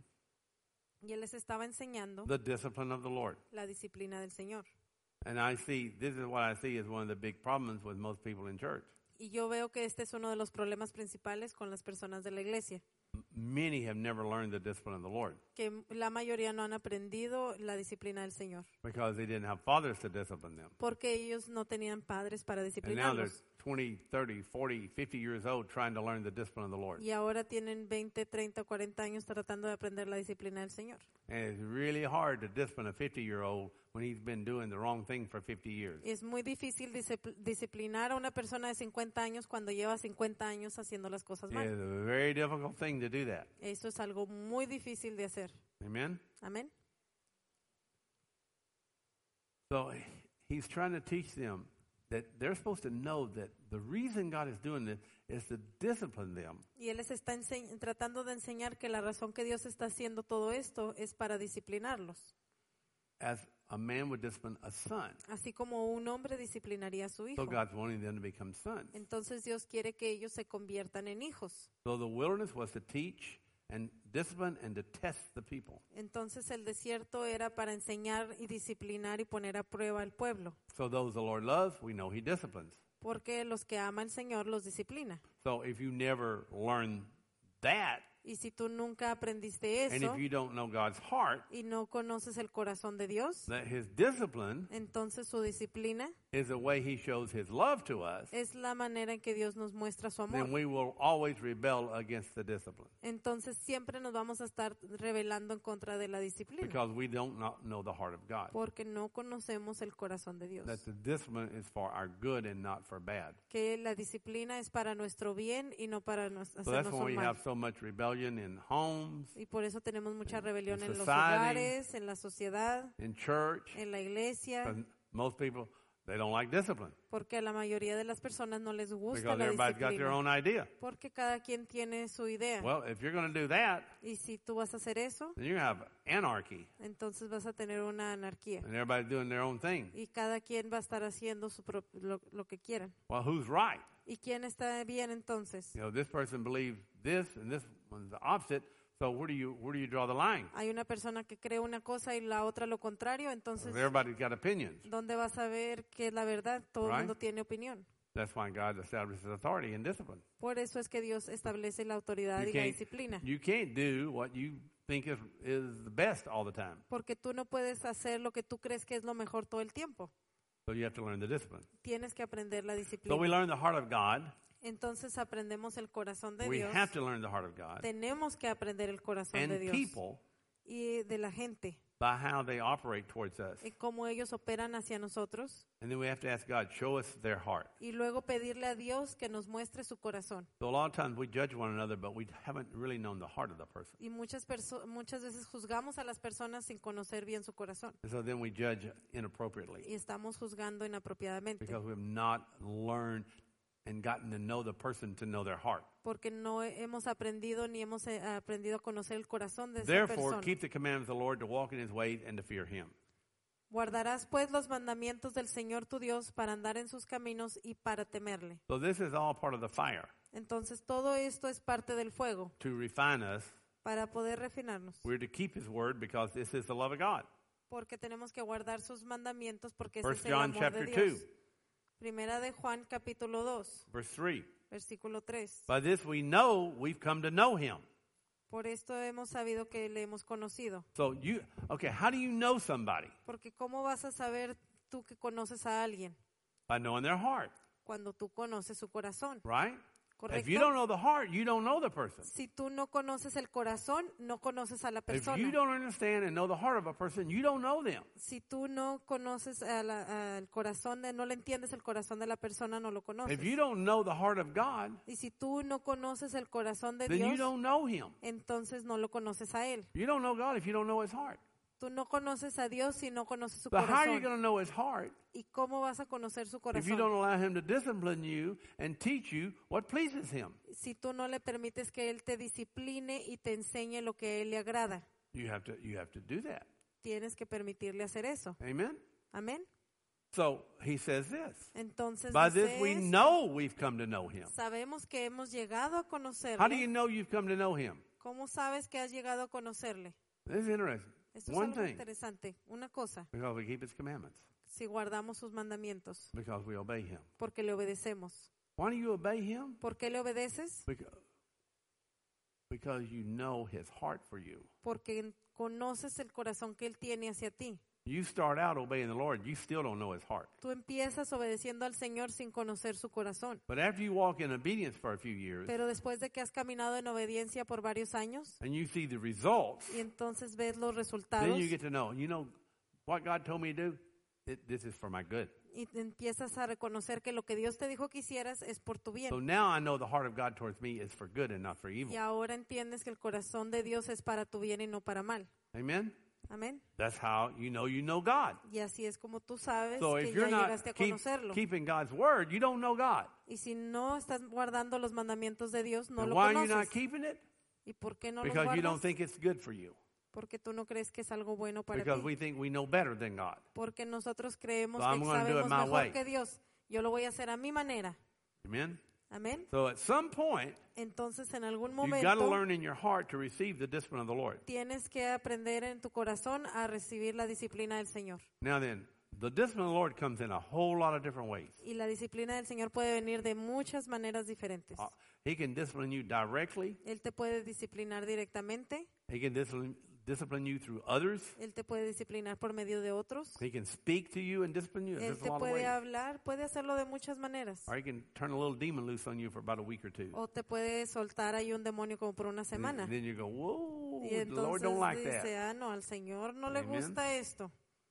Y él les estaba enseñando the discipline of the Lord. la disciplina del Señor. And I see, this is what I see as one of the big problems with most people in church. Y yo veo que este es uno de los problemas principales con las personas de la iglesia, Many have never learned the discipline of the Lord que la mayoría no han aprendido la disciplina del Señor, because they didn't have fathers to discipline them. porque ellos no tenían padres para And now they're disciplinarlos. 20, 30, 40, 50 years old trying to learn the discipline of the Lord. Y ahora tienen 20, 30, 40 años tratando de aprender la disciplina del Señor. And it's really hard to discipline a 50-year-old when he's been doing the wrong thing for 50 years. Es muy difícil disciplinar a una persona de 50 años cuando lleva 50 años haciendo las cosas It's mal. a very difficult thing to do that. Eso es algo muy difícil de hacer. Amen? Amén. So he's trying to teach them that they're supposed to know that the reason God is doing this is to discipline them. Y él les está tratando de enseñar que la razón que Dios está haciendo todo esto es para disciplinarlos. As a man would discipline a son. así como un hombre disciplinaría a su So hijo. God's wanting them to become sons. Entonces Dios quiere que ellos se conviertan en hijos. So the wilderness was to teach and discipline and to test the people. Entonces el desierto era para enseñar y disciplinar y poner a prueba al pueblo. So those the Lord loves, we know he disciplines. Porque los que ama el Señor los disciplina. So if you never learn that, Y si tú nunca aprendiste and eso if you don't know God's heart, y no conoces el corazón de Dios, that his discipline entonces su disciplina is the way he shows his love to us, es la manera en que Dios nos muestra su then amor. we will always rebel against the discipline Entonces siempre nos vamos a estar rebelando en contra de la disciplina. because we don't not know the heart of God. Porque no conocemos el corazón de Dios. That the discipline is for our good and not for bad. Que la disciplina es para nuestro bien y no para So that's hacernos why we un mal. have so much rebellion in homes, Y por eso tenemos mucha rebelión en los society, hogares, en la sociedad, in church. en la iglesia, Because most people, they don't like discipline porque a la mayoría de las personas no les gusta because la everybody's got their disciplina. own idea. Porque cada quien tiene su idea. Well, if you're going to do that, Y si tú vas a hacer eso, then you have anarchy entonces vas a tener una anarquía. and everybody's doing their own thing. Y cada quien va a estar haciendo lo que quieran. Well, who's right? ¿Y quién está bien entonces? You know, this person believes this and this one's the opposite. So where do you draw the line? Hay una persona que cree una cosa y la otra lo contrario, entonces Everybody's got opinions. ¿dónde vas a ver qué es la verdad? Todo el Right. mundo tiene opinión. That's why God establishes authority and discipline. Por eso es que Dios establece la autoridad You y la can't, disciplina. you can't do what you think is the best all the time. Porque tú no puedes hacer lo que tú crees que es lo mejor todo el tiempo. So you have to learn the discipline. Tienes que aprender la So we disciplina. learn the heart of God. Entonces aprendemos el corazón de We Dios. have to learn the heart of God. Tenemos que aprender el corazón de And Dios people y de la gente by how they operate towards us. y cómo ellos operan hacia nosotros. And then we have to ask God, show us their heart. Y luego pedirle a Dios que nos muestre su corazón. So a lot of times we judge one another, but we haven't really known the heart of the person. Y muchas veces juzgamos a las personas sin conocer bien su corazón. And so then we judge inappropriately Y estamos juzgando inapropiadamente. because we have not learned and gotten to know the person to know their heart. Porque no hemos aprendido ni hemos aprendido a conocer el corazón de esa Therefore, persona. keep the commandments of the Lord to walk in his ways and to fear him. Guardarás pues los mandamientos del Señor tu Dios para andar en sus caminos y para temerle. So this is all part of the fire Entonces todo esto es parte del fuego to refine us. para poder refinarnos. We're to keep his word because this is the love of God. Porque tenemos que guardar sus mandamientos porque ese 1 es el John amor de chapter Dios. 2, Primera de Juan capítulo 2, verse 3. versículo 3. By this we know we've come to know him. Por esto hemos sabido que le hemos conocido. So how do you know somebody? Porque ¿cómo vas a saber tú que conoces a alguien? By knowing their heart, Cuando tú conoces su corazón. right? If you ¿Correcto? don't know the heart, you don't know the person. Si tú no conoces el corazón, no conoces a la If persona. you don't understand and know the heart of a person, you don't know them. Si tú no conoces al corazón, no le entiendes el corazón de la persona, no lo conoces. If you don't know the heart of God, Y si tú no conoces el corazón de then you Dios, don't know him. entonces no lo conoces a Él. You don't know God if you don't know his heart. Tú no conoces a Dios si no conoces su But how are you corazón. going to know his heart ¿Y cómo vas a conocer su if you don't corazón? allow him to discipline you and teach you what pleases him? Si tú no le permites que Él te discipline y te enseñe lo que a Él le agrada. You have to do that. Tienes que permitirle hacer eso. Amen? Amén. So he says this. Entonces By dice this we esto. know we've come to know him. Sabemos que hemos llegado a How do you conocerle. know you've come to know him? ¿Cómo sabes que has llegado a conocerle? This is interesting. Esto es One algo thing, interesante. Una cosa, because we keep his commandments, si guardamos sus mandamientos, because we obey him. porque le obedecemos. Why do you obey him? ¿Por qué le obedeces? Because you know his heart for you. Porque conoces el corazón que Él tiene hacia ti. You start out obeying the Lord, you still don't know his heart. Tú empiezas obedeciendo al Señor sin conocer su corazón. But after you walk in obedience for a few years, Pero después de que has caminado en obediencia por varios años and you see the results, y entonces ves los then resultados you get to know, what God told me to do? This is for my good. y te empiezas a reconocer que lo que Dios te dijo que hicieras es por tu bien. So now I know the heart of God towards me is for good and not for evil. Y ahora entiendes que el corazón de Dios es para tu bien y no para mal. Amen? Amén. That's how you know God. Y así es como tú sabes So que if ya you're not llegaste a conocerlo. keeping God's word, you don't know God. Y si no estás guardando los mandamientos de Dios, no And lo why are you not conoces. keeping it? ¿Y por qué no los Because you don't guardas? think it's good for you. Porque tú no crees que es algo bueno para because ti. we think we know better than God. Porque nosotros creemos So I'm que gonna do it sabemos my mejor way. que Dios. Yo lo voy a hacer a mi manera. Amen? Amén. So at some point, Entonces, en algún you've got to momento, learn in your heart to receive the discipline of the Lord. tienes que aprender en tu corazón a recibir la disciplina del Señor. Now then, the discipline of the Lord comes in a whole lot of different ways. Y la disciplina del Señor puede venir de muchas maneras diferentes. He can discipline you directly. Él te puede disciplinar directamente. He can discipline you through others. Él te puede disciplinar por medio de otros. He can speak to you and discipline you. Él There's a te lot of puede ways. hablar, puede hacerlo de muchas maneras. Or he can turn a little demon loose on you for about a week or two. O te puede soltar ahí un demonio como por una And semana. then you go, whoa, Y the Lord entonces don't like that. dice, no, al Señor no le Amen. gusta esto.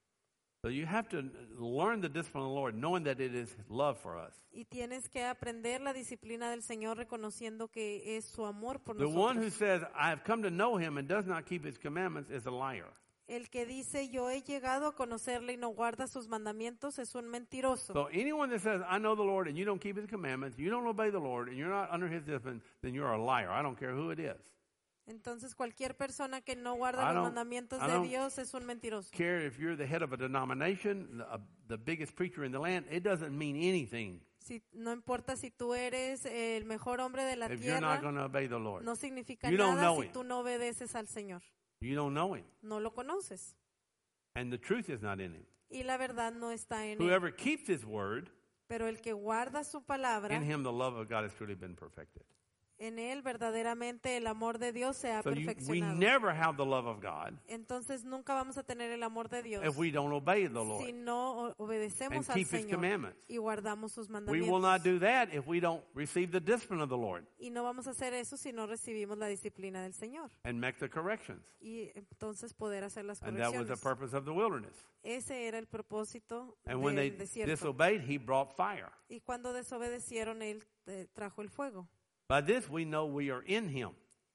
So you have to learn the discipline of the Lord, knowing that it is His love for us. Y tienes que aprender la disciplina del Señor reconociendo que es su amor por The one who nosotros. says, I have come to know Him and does not keep His commandments is a liar. El que dice, yo he llegado a conocerle y no guarda sus mandamientos, es un mentiroso. So anyone that says, I know the Lord and you don't keep His commandments, you don't obey the Lord, and you're not under His discipline, then you're a liar. I don't care who it is. Entonces cualquier persona que no guarda I los don't- mandamientos I de don't Dios es un mentiroso. Care if you're the head of a denomination, the biggest preacher in the land, it doesn't mean anything No importa si tú eres el mejor hombre de la if you're not tierra, going to obey the Lord. no significa You don't nada know si him. tú no obedeces al Señor. You don't know Him. No lo conoces. And the truth is not in Him. Y la verdad no está en él. Whoever keeps His word, Pero el que guarda su palabra, in Him the love of God has truly been perfected. en él verdaderamente el amor de Dios se ha So we perfeccionado. never have the love of God Entonces nunca vamos a tener el amor de Dios if we don't obey the Lord si no obedecemos and al keep His Señor commandments. y guardamos sus We will not mandamientos. do that if we don't receive the discipline of the Lord Y no vamos a hacer eso si no recibimos la disciplina del Señor. and make the corrections. Y entonces poder hacer las And that was the correcciones. purpose of the wilderness. Ese era el propósito And when they del desierto. disobeyed, He brought fire. Y cuando desobedecieron, él trajo el fuego. By this we know we are in Him.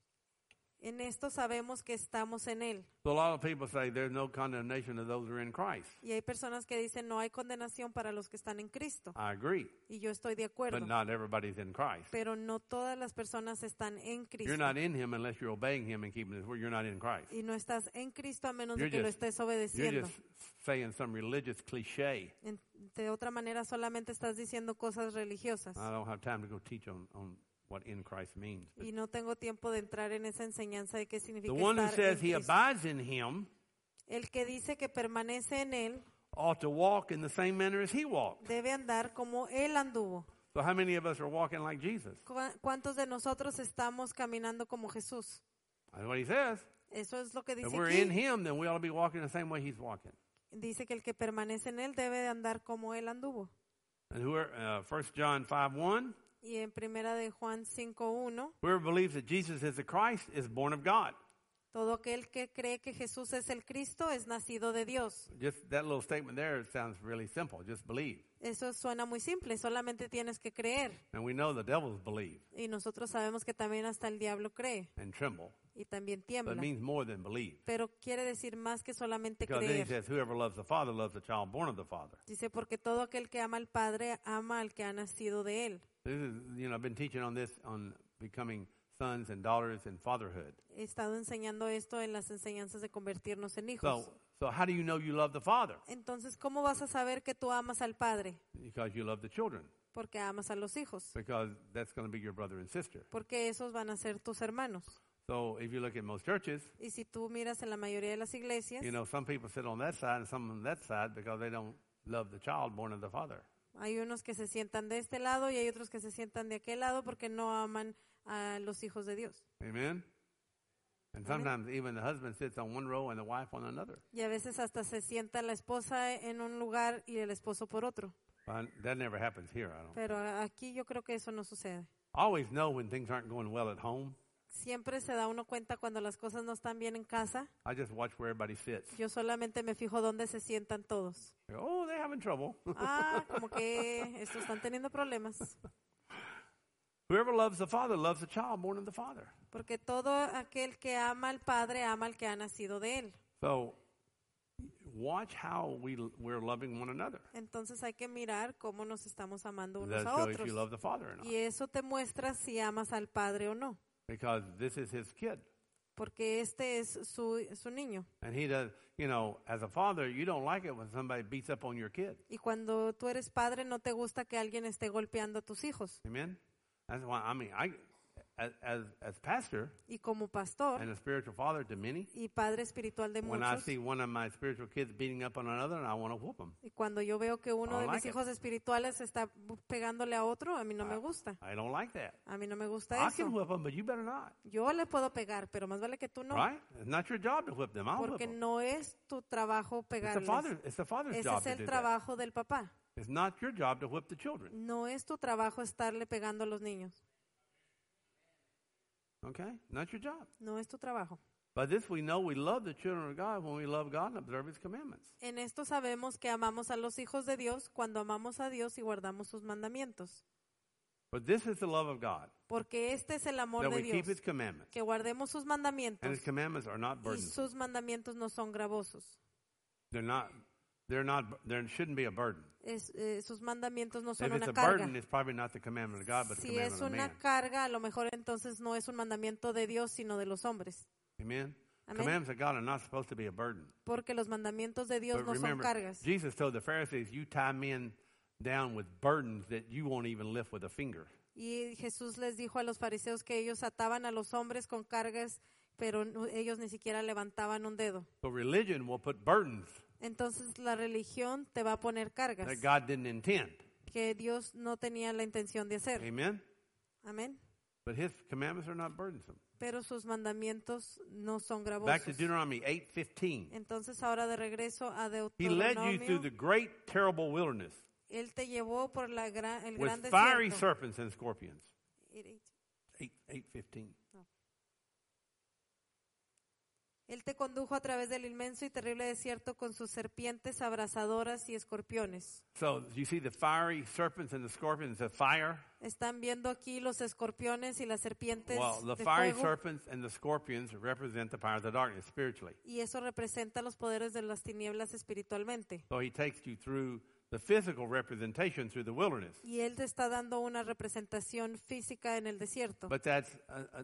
En esto sabemos que estamos en él. So a lot of people say there's no condemnation of those who are in Christ. Y hay personas que dicen no hay condenación para los que están en Cristo. I agree, Y yo estoy de but acuerdo. not everybody's in Christ. Pero no todas las personas están en Cristo. You're not in Him unless you're obeying Him and keeping His word. You're not in Christ. Y no estás en Cristo a menos de You're que lo just- estés You're obedeciendo. just saying some religious cliche. De otra manera solamente estás diciendo cosas religiosas. I don't have time to go teach on what in Christ means. But Y no tengo tiempo de entrar en esa enseñanza de qué the significa one who estar says en he Cristo. abides in Him El que dice que permanece en él ought to walk in the same manner as He walked. debe andar como él anduvo. So how many of us are walking like Jesus? ¿Cuántos de nosotros estamos caminando como Jesús? That's what He says. Eso es lo que dice If we're in aquí. Him, then we ought to be walking the same way He's walking. Dice que el que permanece en él debe de andar como él anduvo. And 1 John 5:1, Y en primera de Juan 5:1, whoever believes that Jesus is the Christ is born of God. todo aquel que cree que Jesús es el Cristo es nacido de Dios. Just that little statement there sounds really simple. Just believe. Eso suena muy simple, solamente tienes que creer. And we know the devils believe Y nosotros sabemos que también hasta el diablo cree and tremble. y también But it tiembla. means more than believe. Pero quiere decir más que solamente Because then He creer. says, whoever loves the Father loves the child born of the Father. Dice, porque todo aquel que ama al Padre ama al que ha nacido de él. This is, I've been teaching on this, on becoming sons and daughters and fatherhood. He estado enseñando esto en las enseñanzas de convertirnos en hijos. So how do you know you love the Father? Entonces, ¿cómo vas a saber que tú amas al Padre? Because you love the children. Porque amas a los hijos. Because that's going to be your brother and sister. Porque esos van a ser tus hermanos. So if you look at most churches, Y si tú miras en la mayoría de las iglesias, some people sit on that side and some on that side because they don't love the child born of the Father. hay unos que se sientan de este lado y hay otros que se sientan de aquel lado porque no aman a los hijos de Dios. Amen? And sometimes even the husband sits on one row and the wife on another. Y a veces hasta se sienta la esposa en un lugar y el esposo por otro. That never happens here, I don't. Pero aquí yo creo que eso no sucede. I always know when things aren't going well at home. Siempre se da uno cuenta cuando las cosas no están bien en casa. I just watch where everybody sits. Yo solamente me fijo dónde se sientan todos. I go, oh, they're having trouble. Como que estos están teniendo problemas. Whoever loves the Father loves the child born of the Father. Porque todo aquel que ama al Padre ama al que ha nacido de él. So watch how we're loving one another. Entonces hay que mirar cómo nos estamos amando unos That a shows if otros. you love the Father or not. Y eso te muestra si amas al Padre o no. Because this is His kid. porque este es su niño. And he does, as a father, you don't like it when somebody beats up on your kid. Y cuando tú eres padre, no te gusta que alguien esté golpeando a tus hijos. Amen? That's why, as pastor Y como pastor and a spiritual father to many, y padre espiritual de when I muchos, see one of my spiritual kids beating up on another, I want to whoop them. y cuando yo veo que uno I de don't mis like it. hijos espirituales está pegándole a otro, a mí no me gusta. I don't like that. A mí no me gusta I can eso. whip them, but you better not. Yo le puedo pegar, pero más vale que tú no. Right? It's not your job to whip them. I'll whip Porque them. no es tu trabajo pegarles. It's the father's Ese job es to el do that. trabajo del papá. It's not your job to whip the children. No es tu trabajo estarle pegando a los niños. Okay? Not your job. No es tu trabajo. By this we know we love the children of God when we love God and observe His commandments. En esto sabemos que amamos a los hijos de Dios cuando amamos a Dios y guardamos sus mandamientos. But this is the love of God, Porque este es el amor that de we keep Dios, His commandments. que guardemos sus And mandamientos His commandments are not y burdensome. sus mandamientos no son gravosos. There shouldn't be a burden. Sus mandamientos no If son it's una a carga. burden, it's probably not the commandment of God, but the Si es commandment of una man. carga, a lo mejor entonces no es un mandamiento de Dios, sino de los hombres. Amen? Amén. Commandments of God are not supposed to be a burden. Porque los mandamientos de Dios But no son remember, cargas. Jesus told the Pharisees, you tie men down with burdens that you won't even lift with a finger. Y Jesús les dijo a los fariseos que ellos ataban a los hombres con cargas, pero ellos ni siquiera levantaban un dedo. So religion will put burdens Entonces la religión te va a poner cargas that God didn't intend. que Dios no tenía la intención de hacer. Amen? Amén. But His commandments are not burdensome. Pero sus mandamientos no son Back to gravosos. Deuteronomy 8:15. Entonces ahora de regreso a He led you through Deuteronomio, the great, terrible wilderness Él te llevó por el gran with fiery desierto. serpents and scorpions. 8:15. Él te condujo a través del inmenso y terrible desierto con sus serpientes abrasadoras y escorpiones. So you see the fiery serpents and the scorpions, the fire? Están viendo aquí los escorpiones y las serpientes Well, the de fiery fuego, serpents and the scorpions represent the powers of darkness spiritually. y eso representa los poderes de las tinieblas espiritualmente. So He takes you through the physical representation through the wilderness. Y Él te está dando una representación física en el desierto. But that's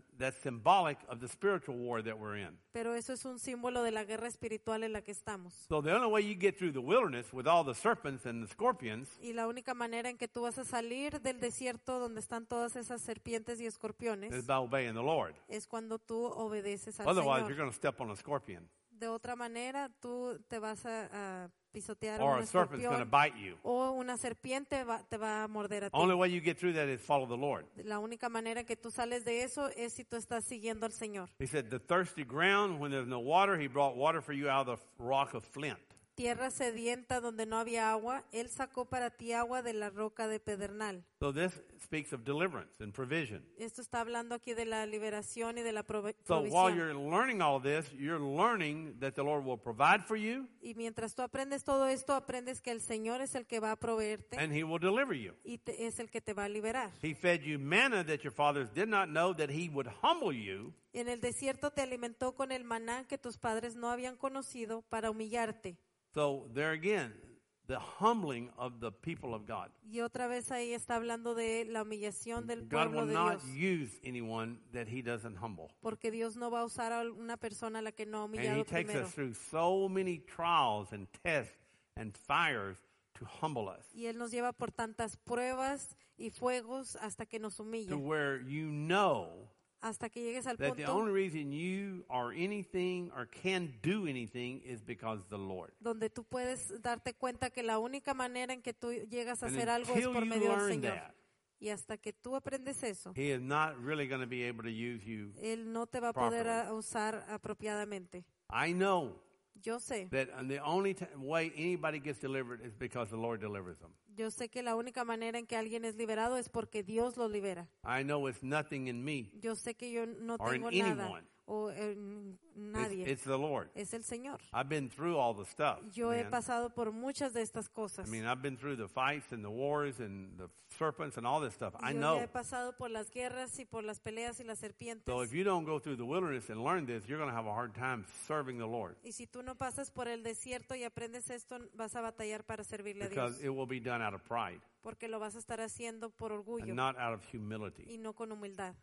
symbolic of the spiritual war that we're in. Pero eso es un símbolo de la guerra espiritual en la que estamos. So the only way you get through the wilderness with all the serpents and the scorpions Y la única manera en que tú vas a salir del desierto donde están todas esas serpientes y escorpiones is by obeying the Lord. es cuando tú obedeces al Otherwise, you're Señor. going to step on a scorpion, De otra manera, tú te vas a pisotear or un a serpent's going to escorpión bite you. o una serpiente te va a morder a ti. Only way you get through that is follow the Lord. La única manera que tú sales de eso es si tú estás siguiendo al Señor. He said, the thirsty ground, when there's no water, He brought water for you out of the rock of flint. Tierra sedienta donde no había agua, Él sacó para ti agua de la roca de pedernal. So this speaks of deliverance and provision. Esto está hablando aquí de la liberación y de la So while provisión. you're learning all this, you're learning that the Lord will provide for you Y mientras tú aprendes todo esto, aprendes que el Señor es el que va a proveerte and He will deliver you. y es el que te va a liberar. He fed you manna that your fathers did not know, that He would humble you En el desierto te alimentó con el maná que tus padres no habían conocido para humillarte. So there again, the humbling of the people of God. Y otra vez ahí está hablando de la humillación del God pueblo will de not Dios. use anyone that He doesn't humble. Porque Dios no va a usar a una persona a la que no ha And He humillado takes primero. us through so many trials and tests and fires to humble us, Y Él nos lleva por tantas pruebas y fuegos hasta que nos humilla. to where you know Hasta que llegues al that the punto only reason you are anything or can do anything is because of the Lord. donde tú puedes darte cuenta que la única manera en que tú llegas a And hacer algo es until por you medio del learn Señor. that, Y hasta que tú aprendes eso, He is not really going to be able to use you. Él no te va a poder properly. usar apropiadamente. I know Yo sé. that the only way anybody gets delivered is because the Lord delivers them. Yo sé que la única manera en que alguien es liberado es porque Dios lo libera. I know it's nothing in me. Yo sé que yo no Or in tengo nada anyone. o en It's, nadie. it's the Lord. Es el Señor. I've been through all the stuff. Yo he man. pasado por muchas de estas cosas. I mean, I've been through the fights and the wars and the serpents and all this stuff. I Yo know. ya he pasado por las guerras y por las peleas y las serpientes. So if you don't go through the wilderness and learn this, you're going to have a hard time serving the Lord, Y si tú no pasas por el desierto y aprendes esto, vas a batallar para servirle a because Dios. it will be done out of pride Porque lo vas a estar haciendo por orgullo and not out of humility. y no con humildad.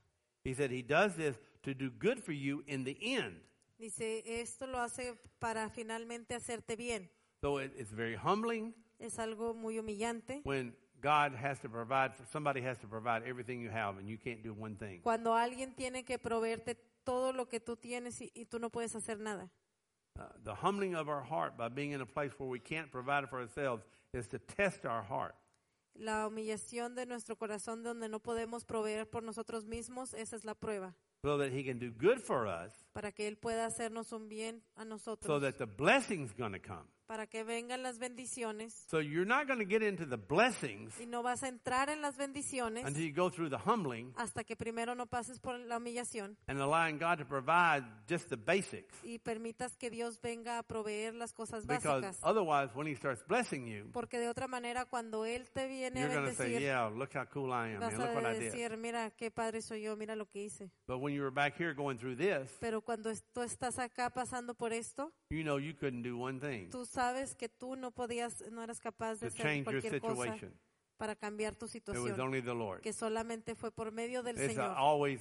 He said he does this to do good for you in the end. Dice, esto lo hace para finalmente hacerte bien. So it's very humbling Es algo muy humillante. when God has to provide, somebody has to provide everything you have and you can't do one thing. Cuando alguien tiene que proveerte todo lo que tú tienes y tú no puedes hacer nada. The humbling of our heart by being in a place where we can't provide for ourselves is to test our heart. La humillación de nuestro corazón donde no podemos proveer por nosotros mismos, esa es la prueba. So that he can do good for us, Para que Él pueda hacernos un bien a so nosotros. that the blessing's going to come. Para que vengan las bendiciones. So you're not going to get into the blessings Y no vas a entrar en las bendiciones until you go through the humbling hasta que primero no pases por la humillación and allowing God to provide just the basics. y permitas que Dios venga a proveer las cosas Because básicas. otherwise, when he starts blessing you, Porque de otra manera, cuando Él te viene a you're going to say, bendecir, yeah, look how cool I am, vas man. Look what a I did. decir, mira qué padre soy yo, mira lo que hice. But when you were back here going through this, Pero cuando tú estás acá pasando por esto, you know you couldn't do one thing tú sabes que tú no eras capaz de to hacer change your cualquier cosa situation. para cambiar tu It was situación. only the Lord. Que solamente fue por medio del It's Señor.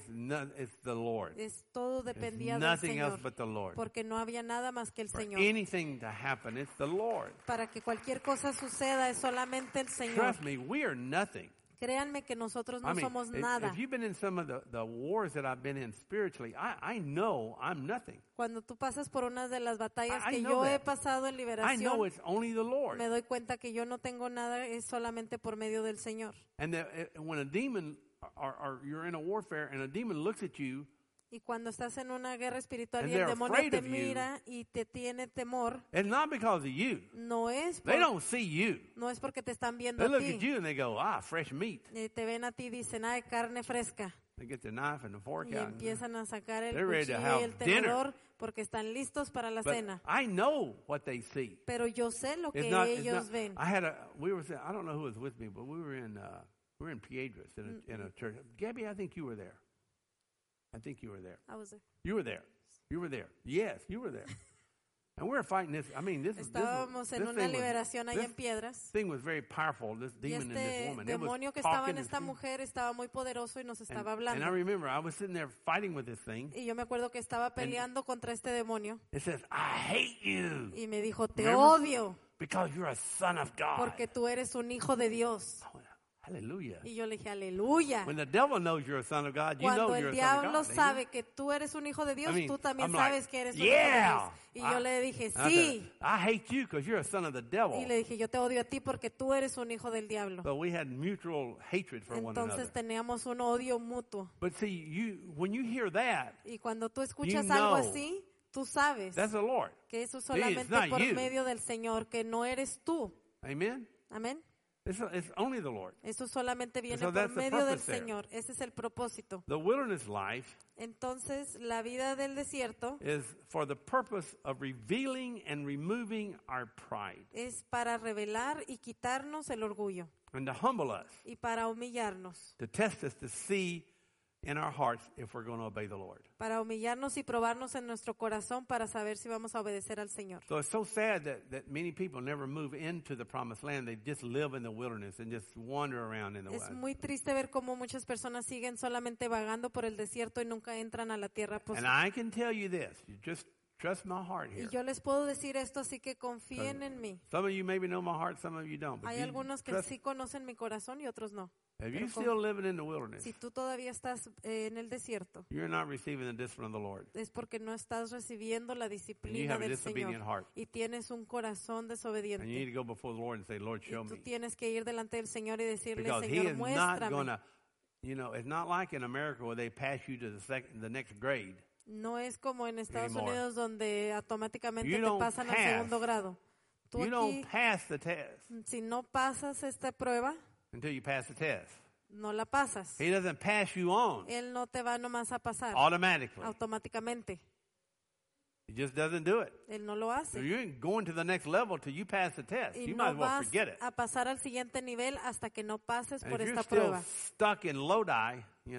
it's the Lord. Todo It's dependía del nothing else Señor. but the Lord. Porque no había nada más que el For Señor. anything to happen, it's the Lord. Para que cualquier cosa suceda es solamente el Señor. Trust me, we are nothing. Créanme que nosotros no I mean, somos nada. if you've been in some of the wars that I've been in spiritually, I know I'm nothing. Cuando tú pasas por una de las batallas I que know yo he that. pasado en I know liberación, it's only the Lord. me doy cuenta que yo no tengo nada, es solamente por medio del Señor. And when a demon, or you're in a warfare, and a demon looks at you, Y cuando estás en una guerra espiritual And y el they're demonio afraid te of you. mira y te tiene temor, it's not because of you. no es, They don't see you. no es porque te están viendo They a look at ti. you and they go, fresh meat. Te ven a ti y dicen, ay, carne fresca. They get the knife and the fork Y out. empiezan a sacar el They're ready to cuchillo y have el tenedor porque están listos para la But cena. I know what they see. Pero yo sé lo que It's not, ellos ven. I don't know who was with me, but we were in Piedras in a church. Gabby, I think you were there. I think you were there. I was there. You were there. You were there. Yes, you were there. And we were fighting this. I mean, Estábamos en una liberación allá en Piedras. thing was very powerful, this Y demon in this este woman. It was demonio que estaba talking en esta and mujer estaba muy poderoso y nos estaba and I hablando. remember I was sitting there fighting with this thing. Y yo me acuerdo que estaba peleando contra este demonio. It says, I hate you Y me dijo, te Remember? odio because you're a son of God. porque tú eres un hijo de Dios. I went, hallelujah. Y yo le dije, aleluya. When the devil knows you're a son of God, you know Cuando you're el a son of diablo God. Amen? sabe que tú eres un hijo de Dios, I mean, tú también I'm like, sabes que eres un yeah. hijo de Dios. Y yo le dije, I said, sí. I hate you because you're a son of the devil. Y le dije, yo te odio a ti porque tú eres un hijo del diablo. So we had mutual hatred for one Entonces another. teníamos un odio mutuo. But see, when you hear that, Y cuando tú escuchas You algo know. así, tú sabes that's the Lord. que eso es See, it's solamente not por you. medio del Señor, que no eres tú. Amen? Amén. It's only the Lord. Eso solamente viene So por that's the medio del purpose there. Señor. Ese es el propósito. The wilderness life Entonces, la vida del desierto is for the purpose of revealing and removing our pride es para revelar y quitarnos el orgullo and to humble us, y para humillarnos. to test us to see in our hearts if we're going to obey the Lord. Para humillarnos y probarnos en nuestro corazón para saber si vamos a obedecer al Señor. So it's so sad that many people never move into the promised land. They just live in the wilderness and just wander around in the Es west. muy triste ver cómo muchas personas siguen solamente vagando por el desierto y nunca entran a la tierra. And I can tell you this, you just trust my heart here. Y yo les puedo decir esto, así que confíen en mí. Some of you maybe know my heart, some of you don't. But Hay you algunos que trust- sí conocen mi corazón y otros no. if pero you're still living in the wilderness, Si tú todavía estás en el desierto, you're not receiving the discipline of the Lord. es porque no estás recibiendo la And you disciplina have a del disobedient Señor heart. y tienes un corazón And you need desobediente. to go before the Lord and say, Lord, Y show tú me. tienes que ir delante del Señor y decirle, Because He Señor, is not going muéstrame. to, it's not like in America where they pass you to the next grade. No es como en Estados Anymore. Unidos donde automáticamente You te don't pasan al pass. segundo grado. Tú You aquí, don't pass the test si no pasas esta prueba, until you pass the test. no la pasas. He doesn't pass you on Él no te va nomás a pasar automatically. automáticamente. He just doesn't do it. Él no lo So hace. you ain't going to the next level till you pass the test. Y You might no as well vas forget it. a pasar al siguiente nivel hasta que no pases And por if you're esta still prueba. stuck in Lodi,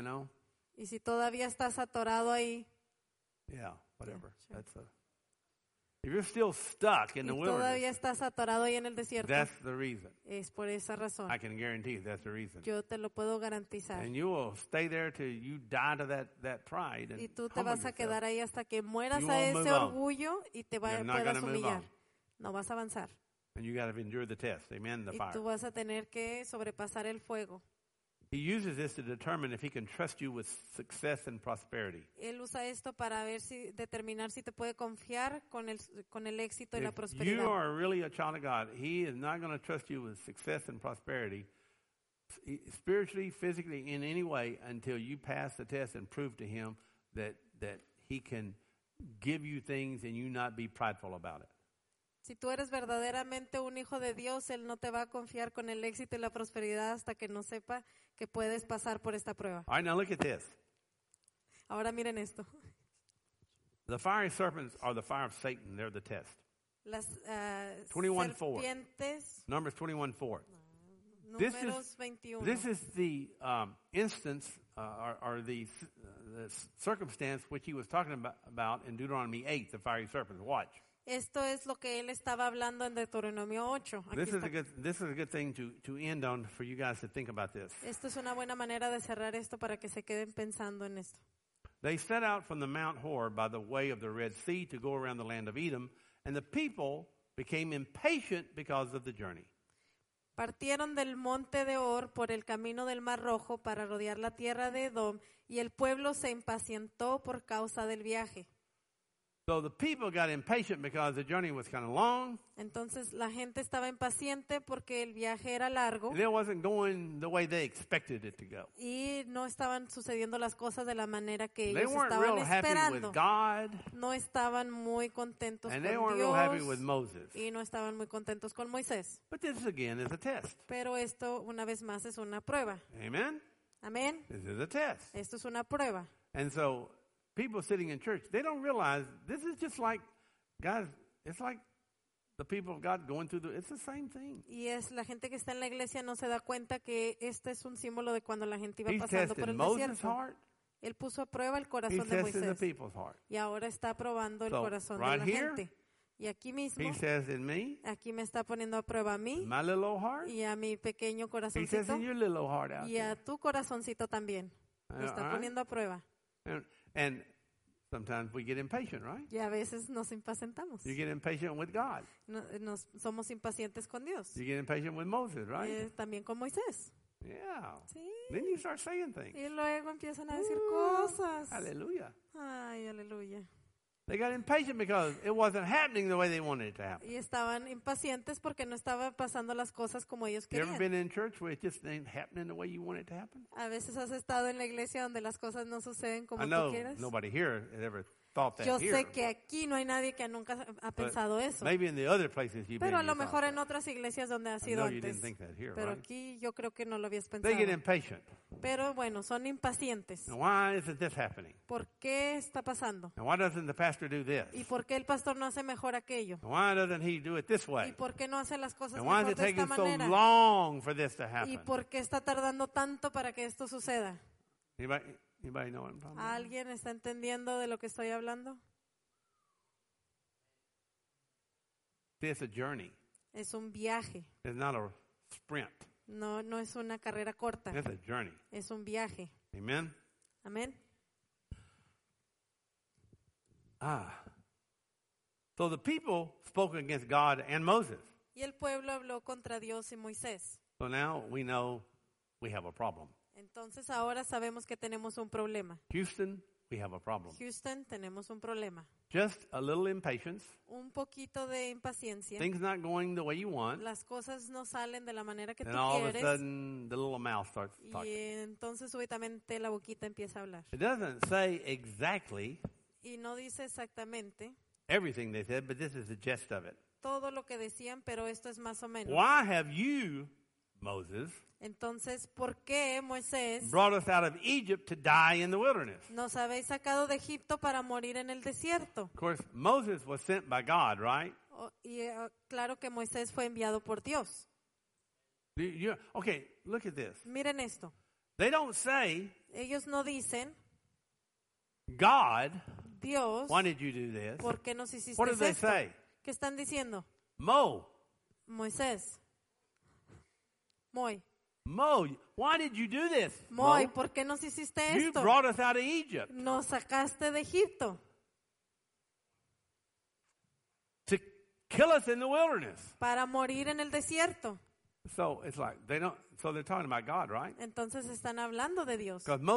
Y si todavía estás atorado ahí, yeah, whatever. sure. If you're still stuck in y the todavía wilderness, estás atorado ahí en el desierto, that's the reason. es por esa razón. I can guarantee you that's the reason. Yo te lo puedo garantizar. And you will stay there till you die to that pride and Y tú te humble vas a yourself. quedar ahí hasta que mueras You a won't ese move on. orgullo y te You're not puedas gonna move humillar. on. No vas a avanzar. And you got to endure the test. Amen. The Y fire. tú vas a tener que sobrepasar el fuego. He uses this to determine if he can trust you with success and prosperity. Él usa esto para determinar si te puede confiar con el éxito y la If you prosperidad. are really a child of God, he is not going to trust you with success and prosperity, spiritually, physically, in any way, until you pass the test and prove to him that he can give you things and you not be prideful about it. Si tú eres verdaderamente un hijo de Dios, Él no te va a confiar con el éxito y la prosperidad hasta que no sepa que puedes pasar por esta prueba. All right, now look at this. Ahora miren esto. The fiery serpents are the fire of Satan. They're the test. Las 21:4. serpientes, Numbers 21:4. This números 21. This is the instance or the circumstance which he was talking about in Deuteronomy 8, the fiery serpents. Watch. Esto es lo que él estaba hablando en Deuteronomio 8. Aquí This is está. a good thing to end on for you guys to think about this. Esto es una buena manera de cerrar esto para que se queden pensando en esto. They set out from the Mount Hor by the way of the Red Sea to go around the land of Edom, and the people became impatient because of the journey. Partieron del monte de Or por el camino del Mar Rojo para rodear la tierra de Edom, y el pueblo se impacientó por causa del viaje. So the people got impatient because the journey was kind of long. Entonces la gente estaba impaciente porque el viaje era largo And it wasn't going the way they expected it to go. y no estaban sucediendo las cosas de la manera que They ellos weren't estaban real happy esperando. with God, No estaban muy contentos and con they weren't real happy Dios with Moses. y no estaban muy contentos con Moisés. But this again is a test. Pero esto una vez más es una prueba. Amen? Amén. This is a test. Esto es una prueba. And so people sitting in church, they don't realize this is just like, guys, it's like the people of God going through it's the same thing. Y es la gente que está en la iglesia no se da cuenta que este es un símbolo de cuando la gente iba He's pasando por testing el Moses' desierto. heart. Él puso a prueba el He's corazón de testing the Moisés people's heart. y ahora está probando el So, corazón right de la here, gente. Y aquí mismo, He says in me, aquí me está poniendo a prueba a mí my little old heart. y a mi pequeño He says corazoncito in your little old heart out y a there. tu corazoncito también. Lo All está right? poniendo a prueba. And sometimes we get impatient, right? Y a veces nos impacientamos. You get impatient with God. Somos impacientes con Dios. You get impatient with Moses, right? También con Moisés. Yeah. Sí. Then you start saying things. Y luego empiezan a decir Ooh, cosas. Hallelujah. Ay, aleluya. They got impatient because it wasn't happening the way they wanted it to happen. Y estaban impacientes porque no estaban pasando las cosas como ellos You ever querían. been in church where it just ain't happening the way you want it to happen? A veces has estado en la iglesia donde las cosas no suceden como I tú know quieres. nobody here has ever thought that Yo here. sé que aquí no hay nadie que nunca ha but pensado eso. maybe in the other places you've Pero a been, lo you thought mejor en that. otras iglesias donde has I ido know you antes. didn't think that here, Pero right? aquí yo creo que no lo habías They pensado. get impatient. Pero bueno, son impacientes. And why isn't this happening? ¿Por qué está pasando? And why doesn't the pastor do this? ¿Y por qué el pastor no hace mejor aquello? And why doesn't he do it this ¿Y way? por qué no hace las cosas And why is mejor it de esta taking so manera? long for this to ¿Y happen? por qué está tardando tanto para que esto suceda? Anybody know what I'm talking about? ¿Alguien está entendiendo de lo que estoy hablando? See, it's a journey. Es un viaje. It's not a sprint. No es una carrera corta. It's a journey. Es un viaje. Amen? Amén. So the people spoke against God and Moses. Y el pueblo habló contra Dios y Moisés. So now we know we have a problem. Entonces ahora sabemos que tenemos un problema. Houston, we have a problem. Houston, tenemos un problema. Just a little impatience. Un poquito de impaciencia. Things not going the way you want. Las cosas no salen de la manera que tú And all of a quieres. sudden, the little mouth starts Y talking. entonces súbitamente la boquita empieza a hablar. It doesn't say exactly Y no dice exactamente everything they said, but this is the gist of it. todo lo que decían, pero esto es más o menos. Why have you, Moses, Entonces, ¿por qué Moisés brought us out of Egypt to die in the wilderness? nos habéis sacado de Egipto para morir en el desierto? Of course, Moses was sent by God, right? Claro que Moisés fue enviado por Dios. Okay, look at this. Miren esto. They don't say Ellos no dicen, God Dios, why did you do this? ¿por qué nos hiciste What did they esto? say? ¿Qué están diciendo? Mo, Moisés. Why did you do this? Moy, ¿por qué nos hiciste You esto? brought us out of Egypt Nos sacaste de Egipto to kill us in the wilderness. para morir en el desierto. So it's like so they're talking about God, right? Entonces están hablando de Dios. Because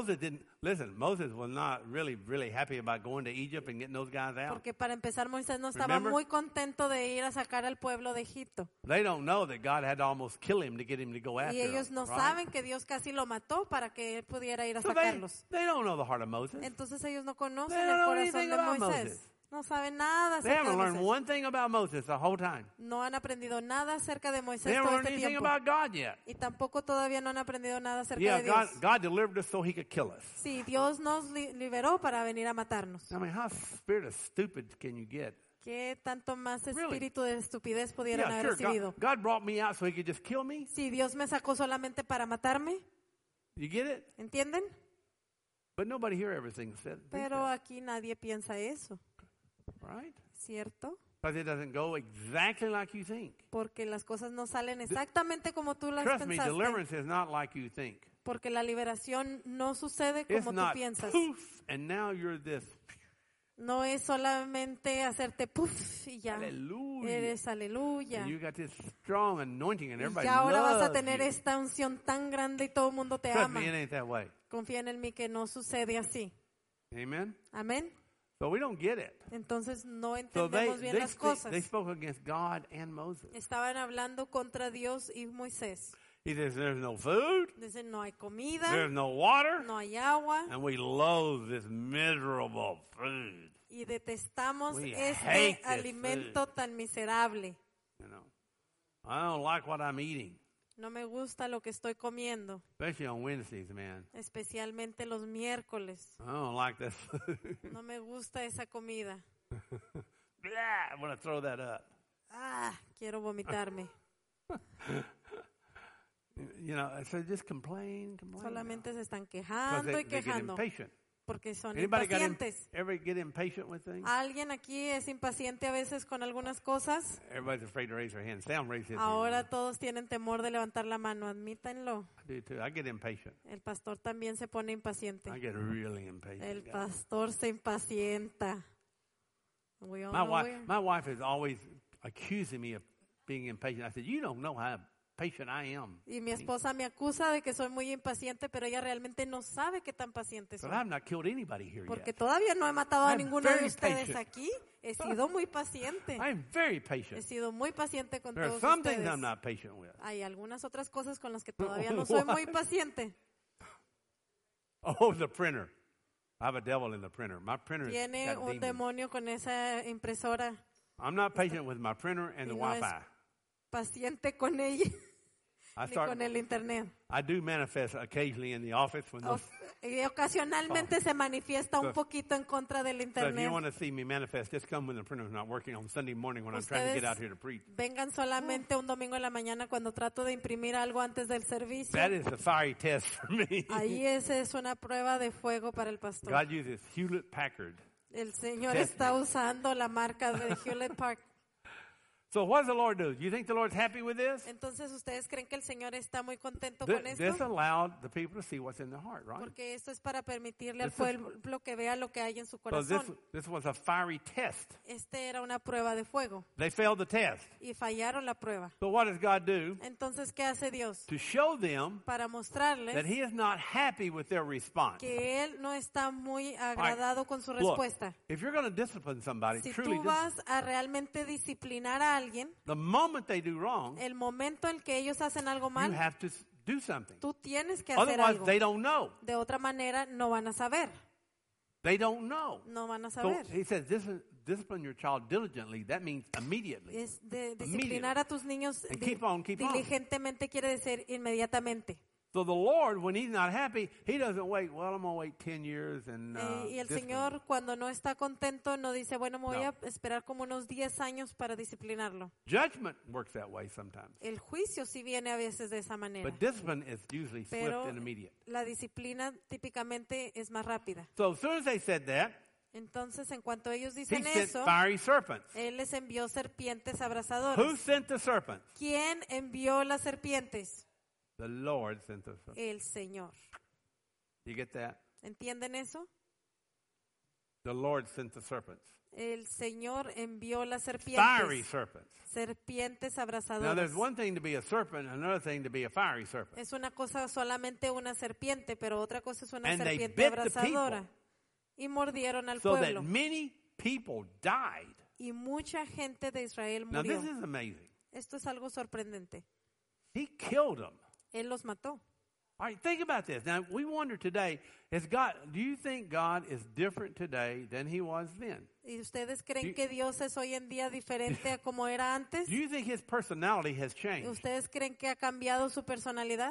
Moses was not really happy about going to Egypt and getting those guys out. Porque para empezar Moisés no estaba Remember? muy contento de ir a sacar al pueblo de Egipto. They don't know that God had to almost kill him to get him to go after Y ellos them, no right? saben que Dios casi lo mató para que él pudiera ir a So sacarlos. they don't know the heart of Moses. Entonces ellos no conocen They el don't know corazón anything de about Moisés. Moses. No saben nada They acerca de haven't learned Moisés. one thing about Moses the whole time. No han aprendido nada acerca de They Moisés haven't todo learned este anything tiempo. about God yet. Y tampoco todavía no han aprendido nada acerca Yeah, de Dios. God delivered us so he could kill us. Sí, Dios nos liberó para venir a matarnos. I mean, how spirit of stupid can you get? ¿Qué tanto más Really? espíritu de estupidez pudieran Yeah, haber sure. recibido? God brought me out so he could just kill me. Si Dios me sacó solamente para matarme, You get it? ¿entienden? But nobody here ever thinks that. Pero aquí nadie piensa eso, Right? ¿cierto? Because it doesn't go exactly like you think. Porque las cosas no salen exactamente como tú las Trust me, pensaste. deliverance is not like you think. Porque la liberación no sucede It's como tú not piensas. poof, and now you're this. No es solamente hacerte puff y ya. Hallelujah. Eres aleluya. And you got this strong anointing and Y everybody ya ahora vas a loves tener you. esta unción tan grande y todo el mundo te Trust ama. me, it ain't that way. Confíen en mí que no sucede así. Amen? Amén. So we don't get it. Entonces no So entendemos bien las cosas. they spoke against God and Moses. Estaban hablando contra Dios y Moisés. He says, there's no food, Dicen, no hay comida, there's no water, no hay agua and we loathe this miserable food. y detestamos We este hate this alimento tan miserable. You know, I don't like what I'm eating, No me gusta lo que estoy comiendo, especially on Wednesdays, man. especialmente los miércoles. I don't like this food. No me gusta esa comida. Blah, I want to throw that up. Ah, quiero vomitarme. You know, so just complain. Solamente se están Because quejando y they get quejando impatient. porque son Anybody impacientes. ever get impatient with things? ¿Alguien aquí es impaciente a veces con algunas cosas? Everybody's afraid to raise their hand. Sam raised his Ahora hand. todos tienen temor de levantar la mano, admítanlo. I do too. I get impatient. El pastor también se pone impaciente. I get really impatient. El guys. pastor se impacienta. We all know we're- My wife is always accusing me of being impatient. I said, you don't know how patient I am. Y mi esposa me acusa de que soy muy impaciente, pero ella realmente no sabe qué tan paciente soy. But I've not killed anybody here Porque yet. todavía no he matado a I'm ninguno de very ustedes patient. aquí. He sido muy paciente. I'm very He patient. sido muy paciente con There are todos some things ustedes. I'm not patient with. Hay algunas otras cosas con las que todavía no soy muy paciente. Oh, the printer. I have a devil in the printer. My printer Tiene got un demons. demonio con esa impresora. I'm not patient with my printer and the Y no es Wi-Fi. paciente con ella I ni con start. el internet. I do manifest occasionally in the office when those. Y ocasionalmente se manifiesta un poquito en contra del So if you internet. want to see me manifest, just come when the printer's not working on Sunday morning when I'm trying to Ustedes get out here to preach. vengan solamente un domingo en la mañana cuando trato de imprimir algo antes del servicio. That is the fiery test for me. Ahí esa es una prueba de fuego para el pastor. God uses Hewlett Packard. El Señor Test está usando la marca de Hewlett Packard. So what does the Lord do? Do you think the Lord's happy with this? Entonces, ¿ustedes creen que el Señor está muy contento con This esto? allowed the people to see what's in their heart, right? Porque esto es para permitirle al This is- pueblo que vea lo que hay en su So this corazón. was a fiery test. Este era una prueba de fuego They failed the test. y fallaron la prueba. So what does God do? Entonces, ¿qué hace Dios? To show them Para that mostrarles He is not happy with their response. que Él no está muy agradado con su Look, respuesta. if you're going to discipline somebody, Si truly, tú vas a realmente disciplinar a alguien, the moment they do wrong, el momento en que ellos hacen algo you mal, have to do something. tú tienes que hacer Otherwise, algo. they don't know. De otra manera, no van a saber. They don't know. No van a So saber. He says, discipline your child diligently. That means immediately. Es de disciplinar a tus niños And keep on, keep on. diligentemente quiere decir inmediatamente. So the Lord, when He's not happy, He doesn't wait. Well, I'm going to wait 10 years and Y el discipline. Señor cuando no está contento no dice, bueno, me voy No. a esperar como unos 10 años para disciplinarlo. Judgment works that way sometimes. El juicio sí viene a veces de esa manera, But discipline is usually swift pero and immediate. la disciplina típicamente es más rápida. So as soon as they said that, Entonces, en cuanto ellos He dicen sent eso, fiery serpents. él les envió serpientes Who abrasadoras. sent the serpents? ¿Quién envió las serpientes? The Lord sent the serpents. El Señor. You get that? ¿Entienden eso? The Lord sent the serpents. El Señor envió las Fiery serpientes. serpents. Serpientes Now, abrasadoras. there's one thing to be a serpent, another thing to be a fiery serpent. Es una cosa solamente una serpiente, pero otra cosa es una And they serpiente bit the abrasadora. people. Y mordieron al So that pueblo. many people died. Y mucha gente de Israel Now, murió. this is amazing. Esto es algo sorprendente. He killed them. Él los mató. All right, think about this. Now, we wonder today, do you think God is different today than he was then? ¿Y ustedes creen que Dios es hoy en día diferente a como era antes? Do you think his personality has changed? ¿Ustedes creen que ha cambiado su personalidad?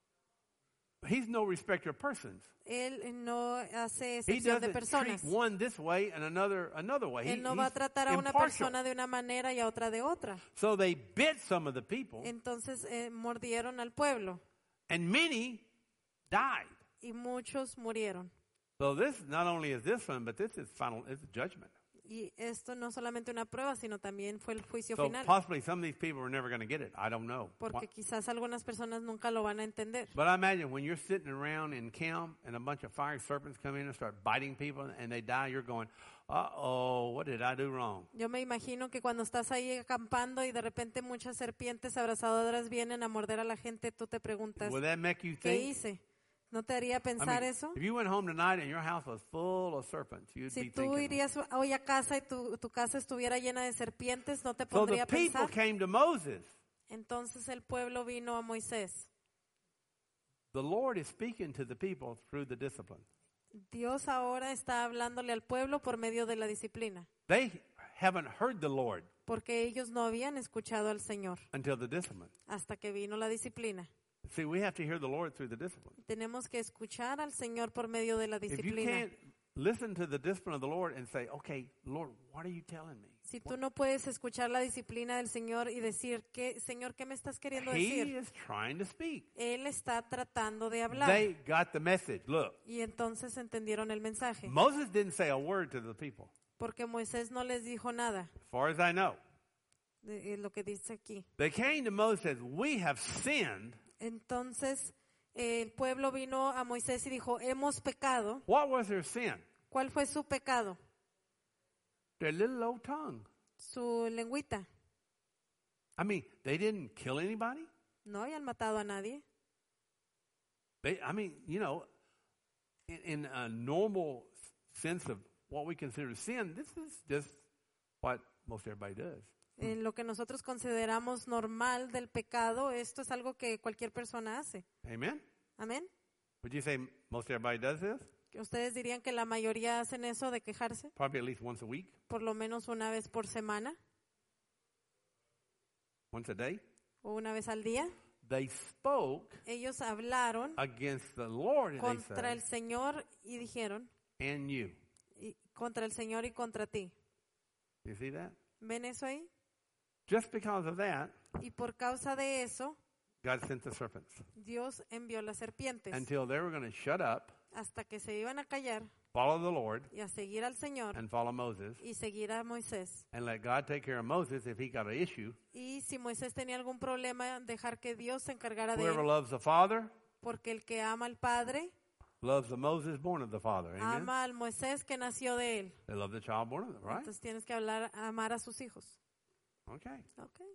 He's no respecter of persons. Él no hace He excepción de doesn't personas. treat one this way and another way. Él no va a He's tratar a una impartial. persona de una manera y a otra de otra. So they bit some of the people, Entonces mordieron al pueblo and many died. y muchos murieron. So this not only is this one, but this is final. It's judgment. Y esto no solamente una prueba, sino también fue el juicio So final. possibly some of these people are never going to get it. I don't know. Porque quizás algunas personas nunca lo van a entender. But I imagine when you're sitting around in camp and a bunch of fiery serpents come in and start biting people and they die, you're going, uh-oh, what did I do wrong? Yo me imagino que cuando estás ahí acampando y de repente muchas serpientes abrasadoras vienen a morder a la gente, tú te preguntas, Will that make you ¿qué think? hice? ¿No te haría I pensar mean, eso? if you went home tonight and your house was full of serpents, you'd Si be tú thinking. irías hoy a casa y tu casa estuviera llena de serpientes, ¿no te So the pondría a people pensar? came to Moses. Entonces el pueblo vino a Moisés. The Lord is speaking to the people through the discipline. Dios ahora está hablándole al pueblo por medio de la disciplina, They haven't heard the Lord porque ellos no habían escuchado al Señor until the discipline. hasta que vino la disciplina. See, we have to hear the Lord through the discipline. Tenemos que escuchar al Señor por medio de la If you disciplina. can't listen to the discipline of the Lord and say, okay, Lord, what are you telling me? Si tú no puedes escuchar la disciplina del Señor y decir, Señor, ¿qué me estás queriendo He decir? is trying to speak. Él está tratando de hablar. They got the message. Look, Y entonces entendieron el mensaje. Moses didn't say a word to the people, Porque Moisés no les dijo nada as far as I know. de lo que dice aquí. They came to Moses and said, we have sinned. Entonces el pueblo vino a Moisés y dijo, hemos pecado. What was their sin? ¿Cuál fue su pecado? Their little old tongue. Su lengüita. I mean, they didn't kill anybody. No habían matado a nadie. In a normal sense of what we consider sin, this is just what most everybody does. En lo que nosotros consideramos normal del pecado, esto es algo que cualquier persona hace. Amen? Amén. Would you say most everybody does this? ¿Ustedes dirían que la mayoría hacen eso de quejarse? Probably at least once a week, Por lo menos una vez por semana once a day. o una vez al día. They spoke Ellos hablaron against the Lord, and they contra el said, Señor y dijeron, and you. contra el Señor y contra ti. You see that? ¿Ven eso ahí? Just because of that, Y por causa de eso, God sent the serpents Dios envió las serpientes until they were going to shut up, hasta que se iban a callar follow the Lord, y a seguir al Señor and follow Moses, y seguir a Moisés. and let God take care of Moses if he got an issue. Y si Moisés tenía algún problema, dejar que Dios se encargara de Whoever él. loves the Father Porque el que ama al Padre, loves the Moses born of the Father. Amen? ama al Moisés que nació de él. They love the child born of them, right? Entonces tienes que amar a sus hijos. Okay. Okay.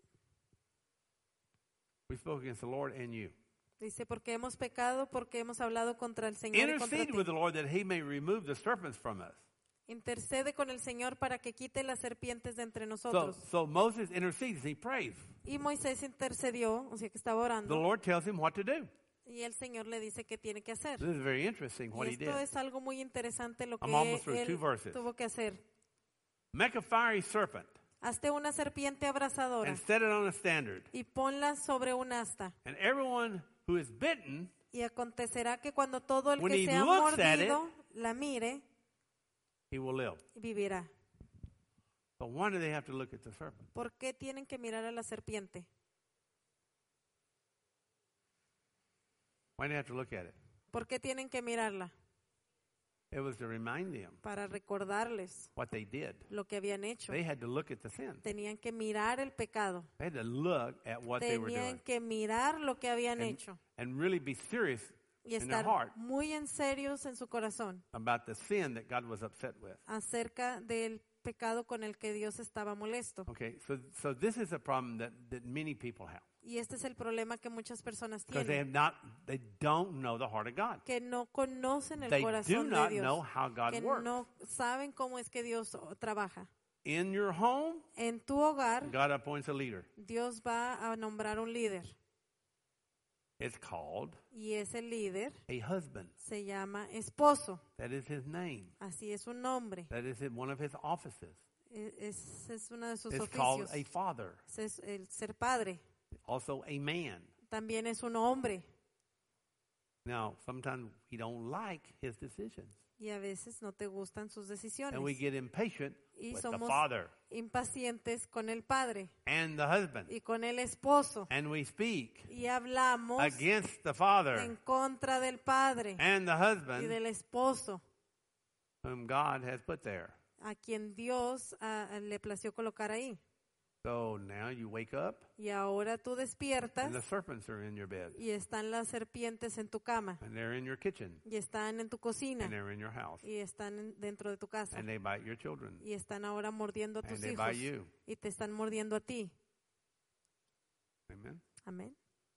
We spoke against the Lord and you. Dice, porque hemos pecado, porque hemos hablado contra el Señor y contra Intercede ti. with the Lord that he may remove the serpents from us. Intercede con el Señor para que quite las serpientes de entre So, nosotros. so Moses intercedes. He prays. Y Moisés intercedió, o sea que estaba The orando. Lord tells him what to do. Y el Señor le dice qué tiene que hacer. This is very interesting what Y he did. esto es algo muy interesante lo que I'm almost through, 2 él verses. tuvo que hacer. Make a fiery serpent Hazte una serpiente abrasadora and set it on a standard. y ponla sobre un asta. And everyone who is bitten, Y acontecerá que cuando todo el When que he sea looks at mordido la mire, he will live. vivirá. But why do they have to look at the serpent? ¿Por qué tienen que mirar a la serpiente? Why do they have to look at it? ¿Por qué tienen que mirarla? It was to remind them para recordarles what they did. lo que habían hecho. They had to look at the sin. Tenían que mirar el pecado. They had to look at what they were Tenían doing que mirar lo que habían hecho and really be serious y in their estar heart muy en serios en su corazón about the sin that God was upset with. acerca del pecado con el que Dios estaba molesto. Okay, so this is a problem that many people have Y este es el problema que muchas personas because tienen, they don't know the heart of God. que no conocen el They do corazón de not know Dios, how God que works. no saben cómo es que Dios trabaja. In your home, En tu hogar, God appoints a leader. Dios va a nombrar un líder It's called y ese líder a husband. se llama esposo. That is his name. Así es un nombre. That is one of his offices. Es uno de sus It's called oficios. a father. Es el ser padre. Also a man. También es un hombre. Now, sometimes we don't like his decisions. Y a veces no te gustan sus decisiones. And we get impatient Y with the somos father impacientes con el padre and the husband. y con el esposo. And we speak Y hablamos against the father en contra del padre and the y husband del esposo, whom God has put there. a quien Dios le plació colocar ahí. So now you wake up Y ahora tú despiertas and the serpents are in your bed. y están las serpientes en tu cama, And they're in your kitchen. y están en tu And cocina, they're in your house. y están dentro de tu casa, And they bite your children. y están ahora mordiendo a And tus they hijos, bite you. y te están mordiendo a ti. Amen. Amén.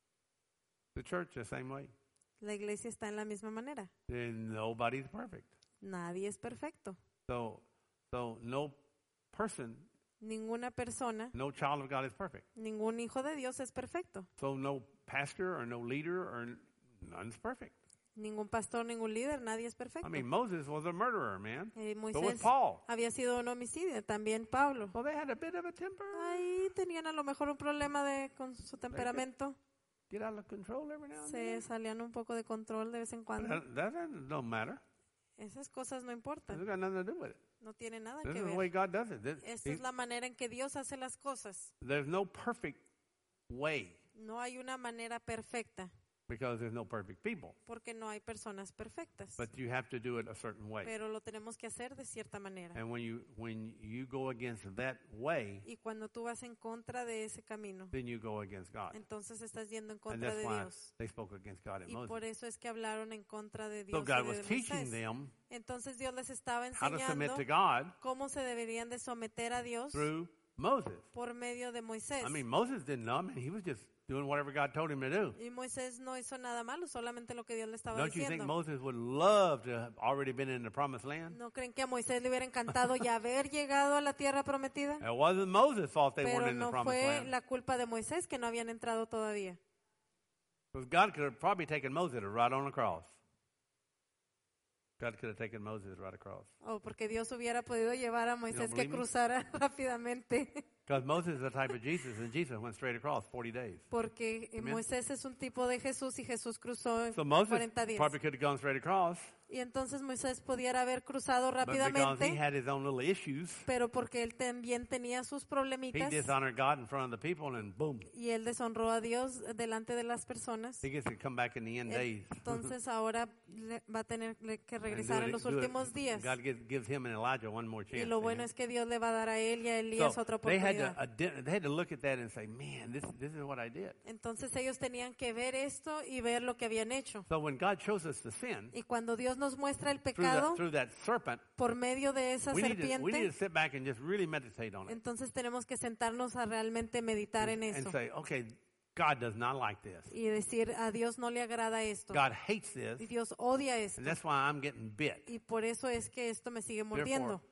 The church the same way. La iglesia está en la misma manera. And nobody's perfect. Nadie es perfecto. So no person, Ninguna persona, no child of God is perfect. ningún hijo de Dios es perfecto. So no pastor or no leader or none's perfect. Ningún pastor, ningún líder, nadie es perfecto. I mean, Moses was a murderer, man. So was Moisés Paul. había sido un homicidio, también Pablo. Well, they had a bit of a temper. Ahí tenían a lo mejor un problema con su temperamento. Get out of control every now and Se then. salían un poco de control de vez en cuando. That don't matter. Esas cosas no It's importan, got nothing to do with it. no tiene nada This que is the way ver. God does it. Esta es la manera en que Dios hace las cosas. There's no perfect way No hay una manera perfecta, because there's no perfect people. porque no hay personas perfectas. But you have to do it a certain way. Pero lo tenemos que hacer de cierta manera. And when you go against that way, Y cuando tú vas en contra de ese camino, then you go against God. entonces estás yendo en And contra that's de why Dios. they spoke against God and Y Moses. por eso es que hablaron en contra de So Dios God y was de teaching Moisés. them Entonces Dios les estaba how to submit enseñando to God cómo se deberían de someter a Dios through Moses. por medio de Moisés. I mean, Moses didn't know. I mean, he was just doing whatever God told him to do. Y Moisés no hizo nada malo, solamente lo que Dios le estaba Don't you think diciendo. Moses would love to have already been in the promised land? ¿No creen que a Moisés le hubiera encantado ya haber llegado a la tierra prometida? It wasn't Moses' fault they weren't Pero in the no promised fue land. la culpa de Moisés que no habían entrado todavía. Because God could have probably taken Moses right on the cross. God could have taken Moses right across. O porque Dios hubiera podido llevar a Moisés que believe me? cruzara rápidamente. Because Moses is the type of Jesus, and Jesus went straight across 40 days. Porque Amen. Moisés es un tipo de Jesús y Jesús cruzó en So Moses 40 días. probably could have gone straight across, Y entonces Moisés pudiera haber cruzado but because he rápidamente, had his own little issues, pero porque él también tenía sus he problemitas dishonored God in front of the people, and boom, y él deshonró a Dios delante de las personas. he gets to come back in the end days. Entonces ahora va a tener que And regresar en los do it. últimos días. God gives him and Elijah one more chance. Y lo bueno amen. es que Dios le va a dar a él y a Elías So otra they oportunidad. had to look at that and say, man, this is what I did. Entonces ellos tenían que ver esto y ver lo que habían hecho. So when God shows us the sin Y cuando Dios nos muestra el pecado through that serpent, por medio de esa we need to serpiente, sit back and just really meditate on it entonces tenemos que sentarnos a realmente meditar en and eso say, okay, God does not like this. y decir, a Dios no le agrada esto. God hates this, Y Dios odia esto. and that's why I'm getting bit. Y por eso es que esto me sigue mordiendo.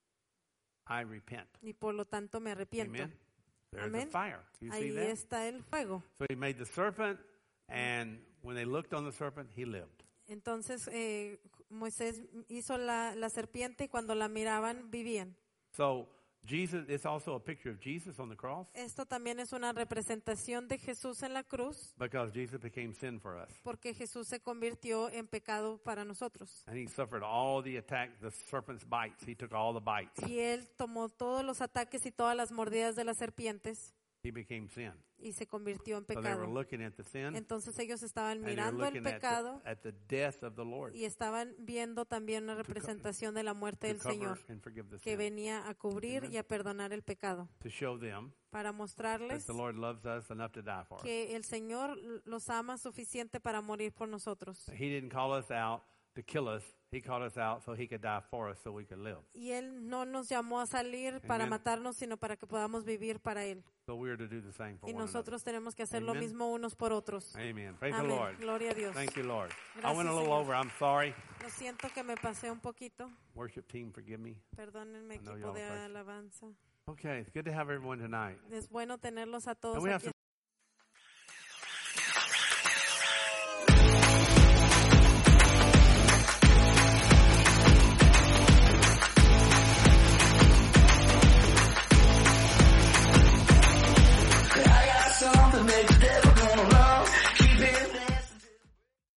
I repent. Y por lo tanto me arrepiento. Amen. There's Amén. the fire. You see Ahí that? está el fuego. So he made the serpent, and when they looked on the serpent, he lived. Entonces Moisés hizo la serpiente y cuando la miraban vivían. So Jesus, it's also a picture of Jesus on the cross Esto también es una representación de Jesús en la cruz because Jesus became sin for us. porque Jesús se convirtió en pecado para nosotros. And he suffered all the attacks, the serpent's bites. He took all the bites. Y él tomó todos los ataques y todas las mordidas de las serpientes he became sin. y se convirtió en So they were pecado. looking at the sin, Entonces ellos estaban and they were mirando el looking pecado at the death of the Lord y estaban viendo también una representación de la muerte to del cover Señor and forgive the que sin, venía a cubrir Amen. y a perdonar el pecado, to show them para that mostrarles the Lord loves us enough to die for us. que el Señor los ama suficiente para morir por nosotros. He didn't call us out to kill us. He called us out so he could die for us so we could live. Y Él no nos llamó a salir para Amen. matarnos, sino para que podamos vivir para Él. So we are to do the same for Y one nosotros tenemos que hacer lo Amen. mismo unos por otros. another. Amen. Praise the Amén. Lord. Gloria a Dios. Thank you, Lord. I Gracias, went a little Señor. over. I'm sorry. Lo siento que me pasé un poquito. Worship team, forgive me. Perdónenme, I know equipo y'all de are precious. alabanza. Okay, it's good to have everyone tonight. Es bueno tenerlos a todos And we have aquí.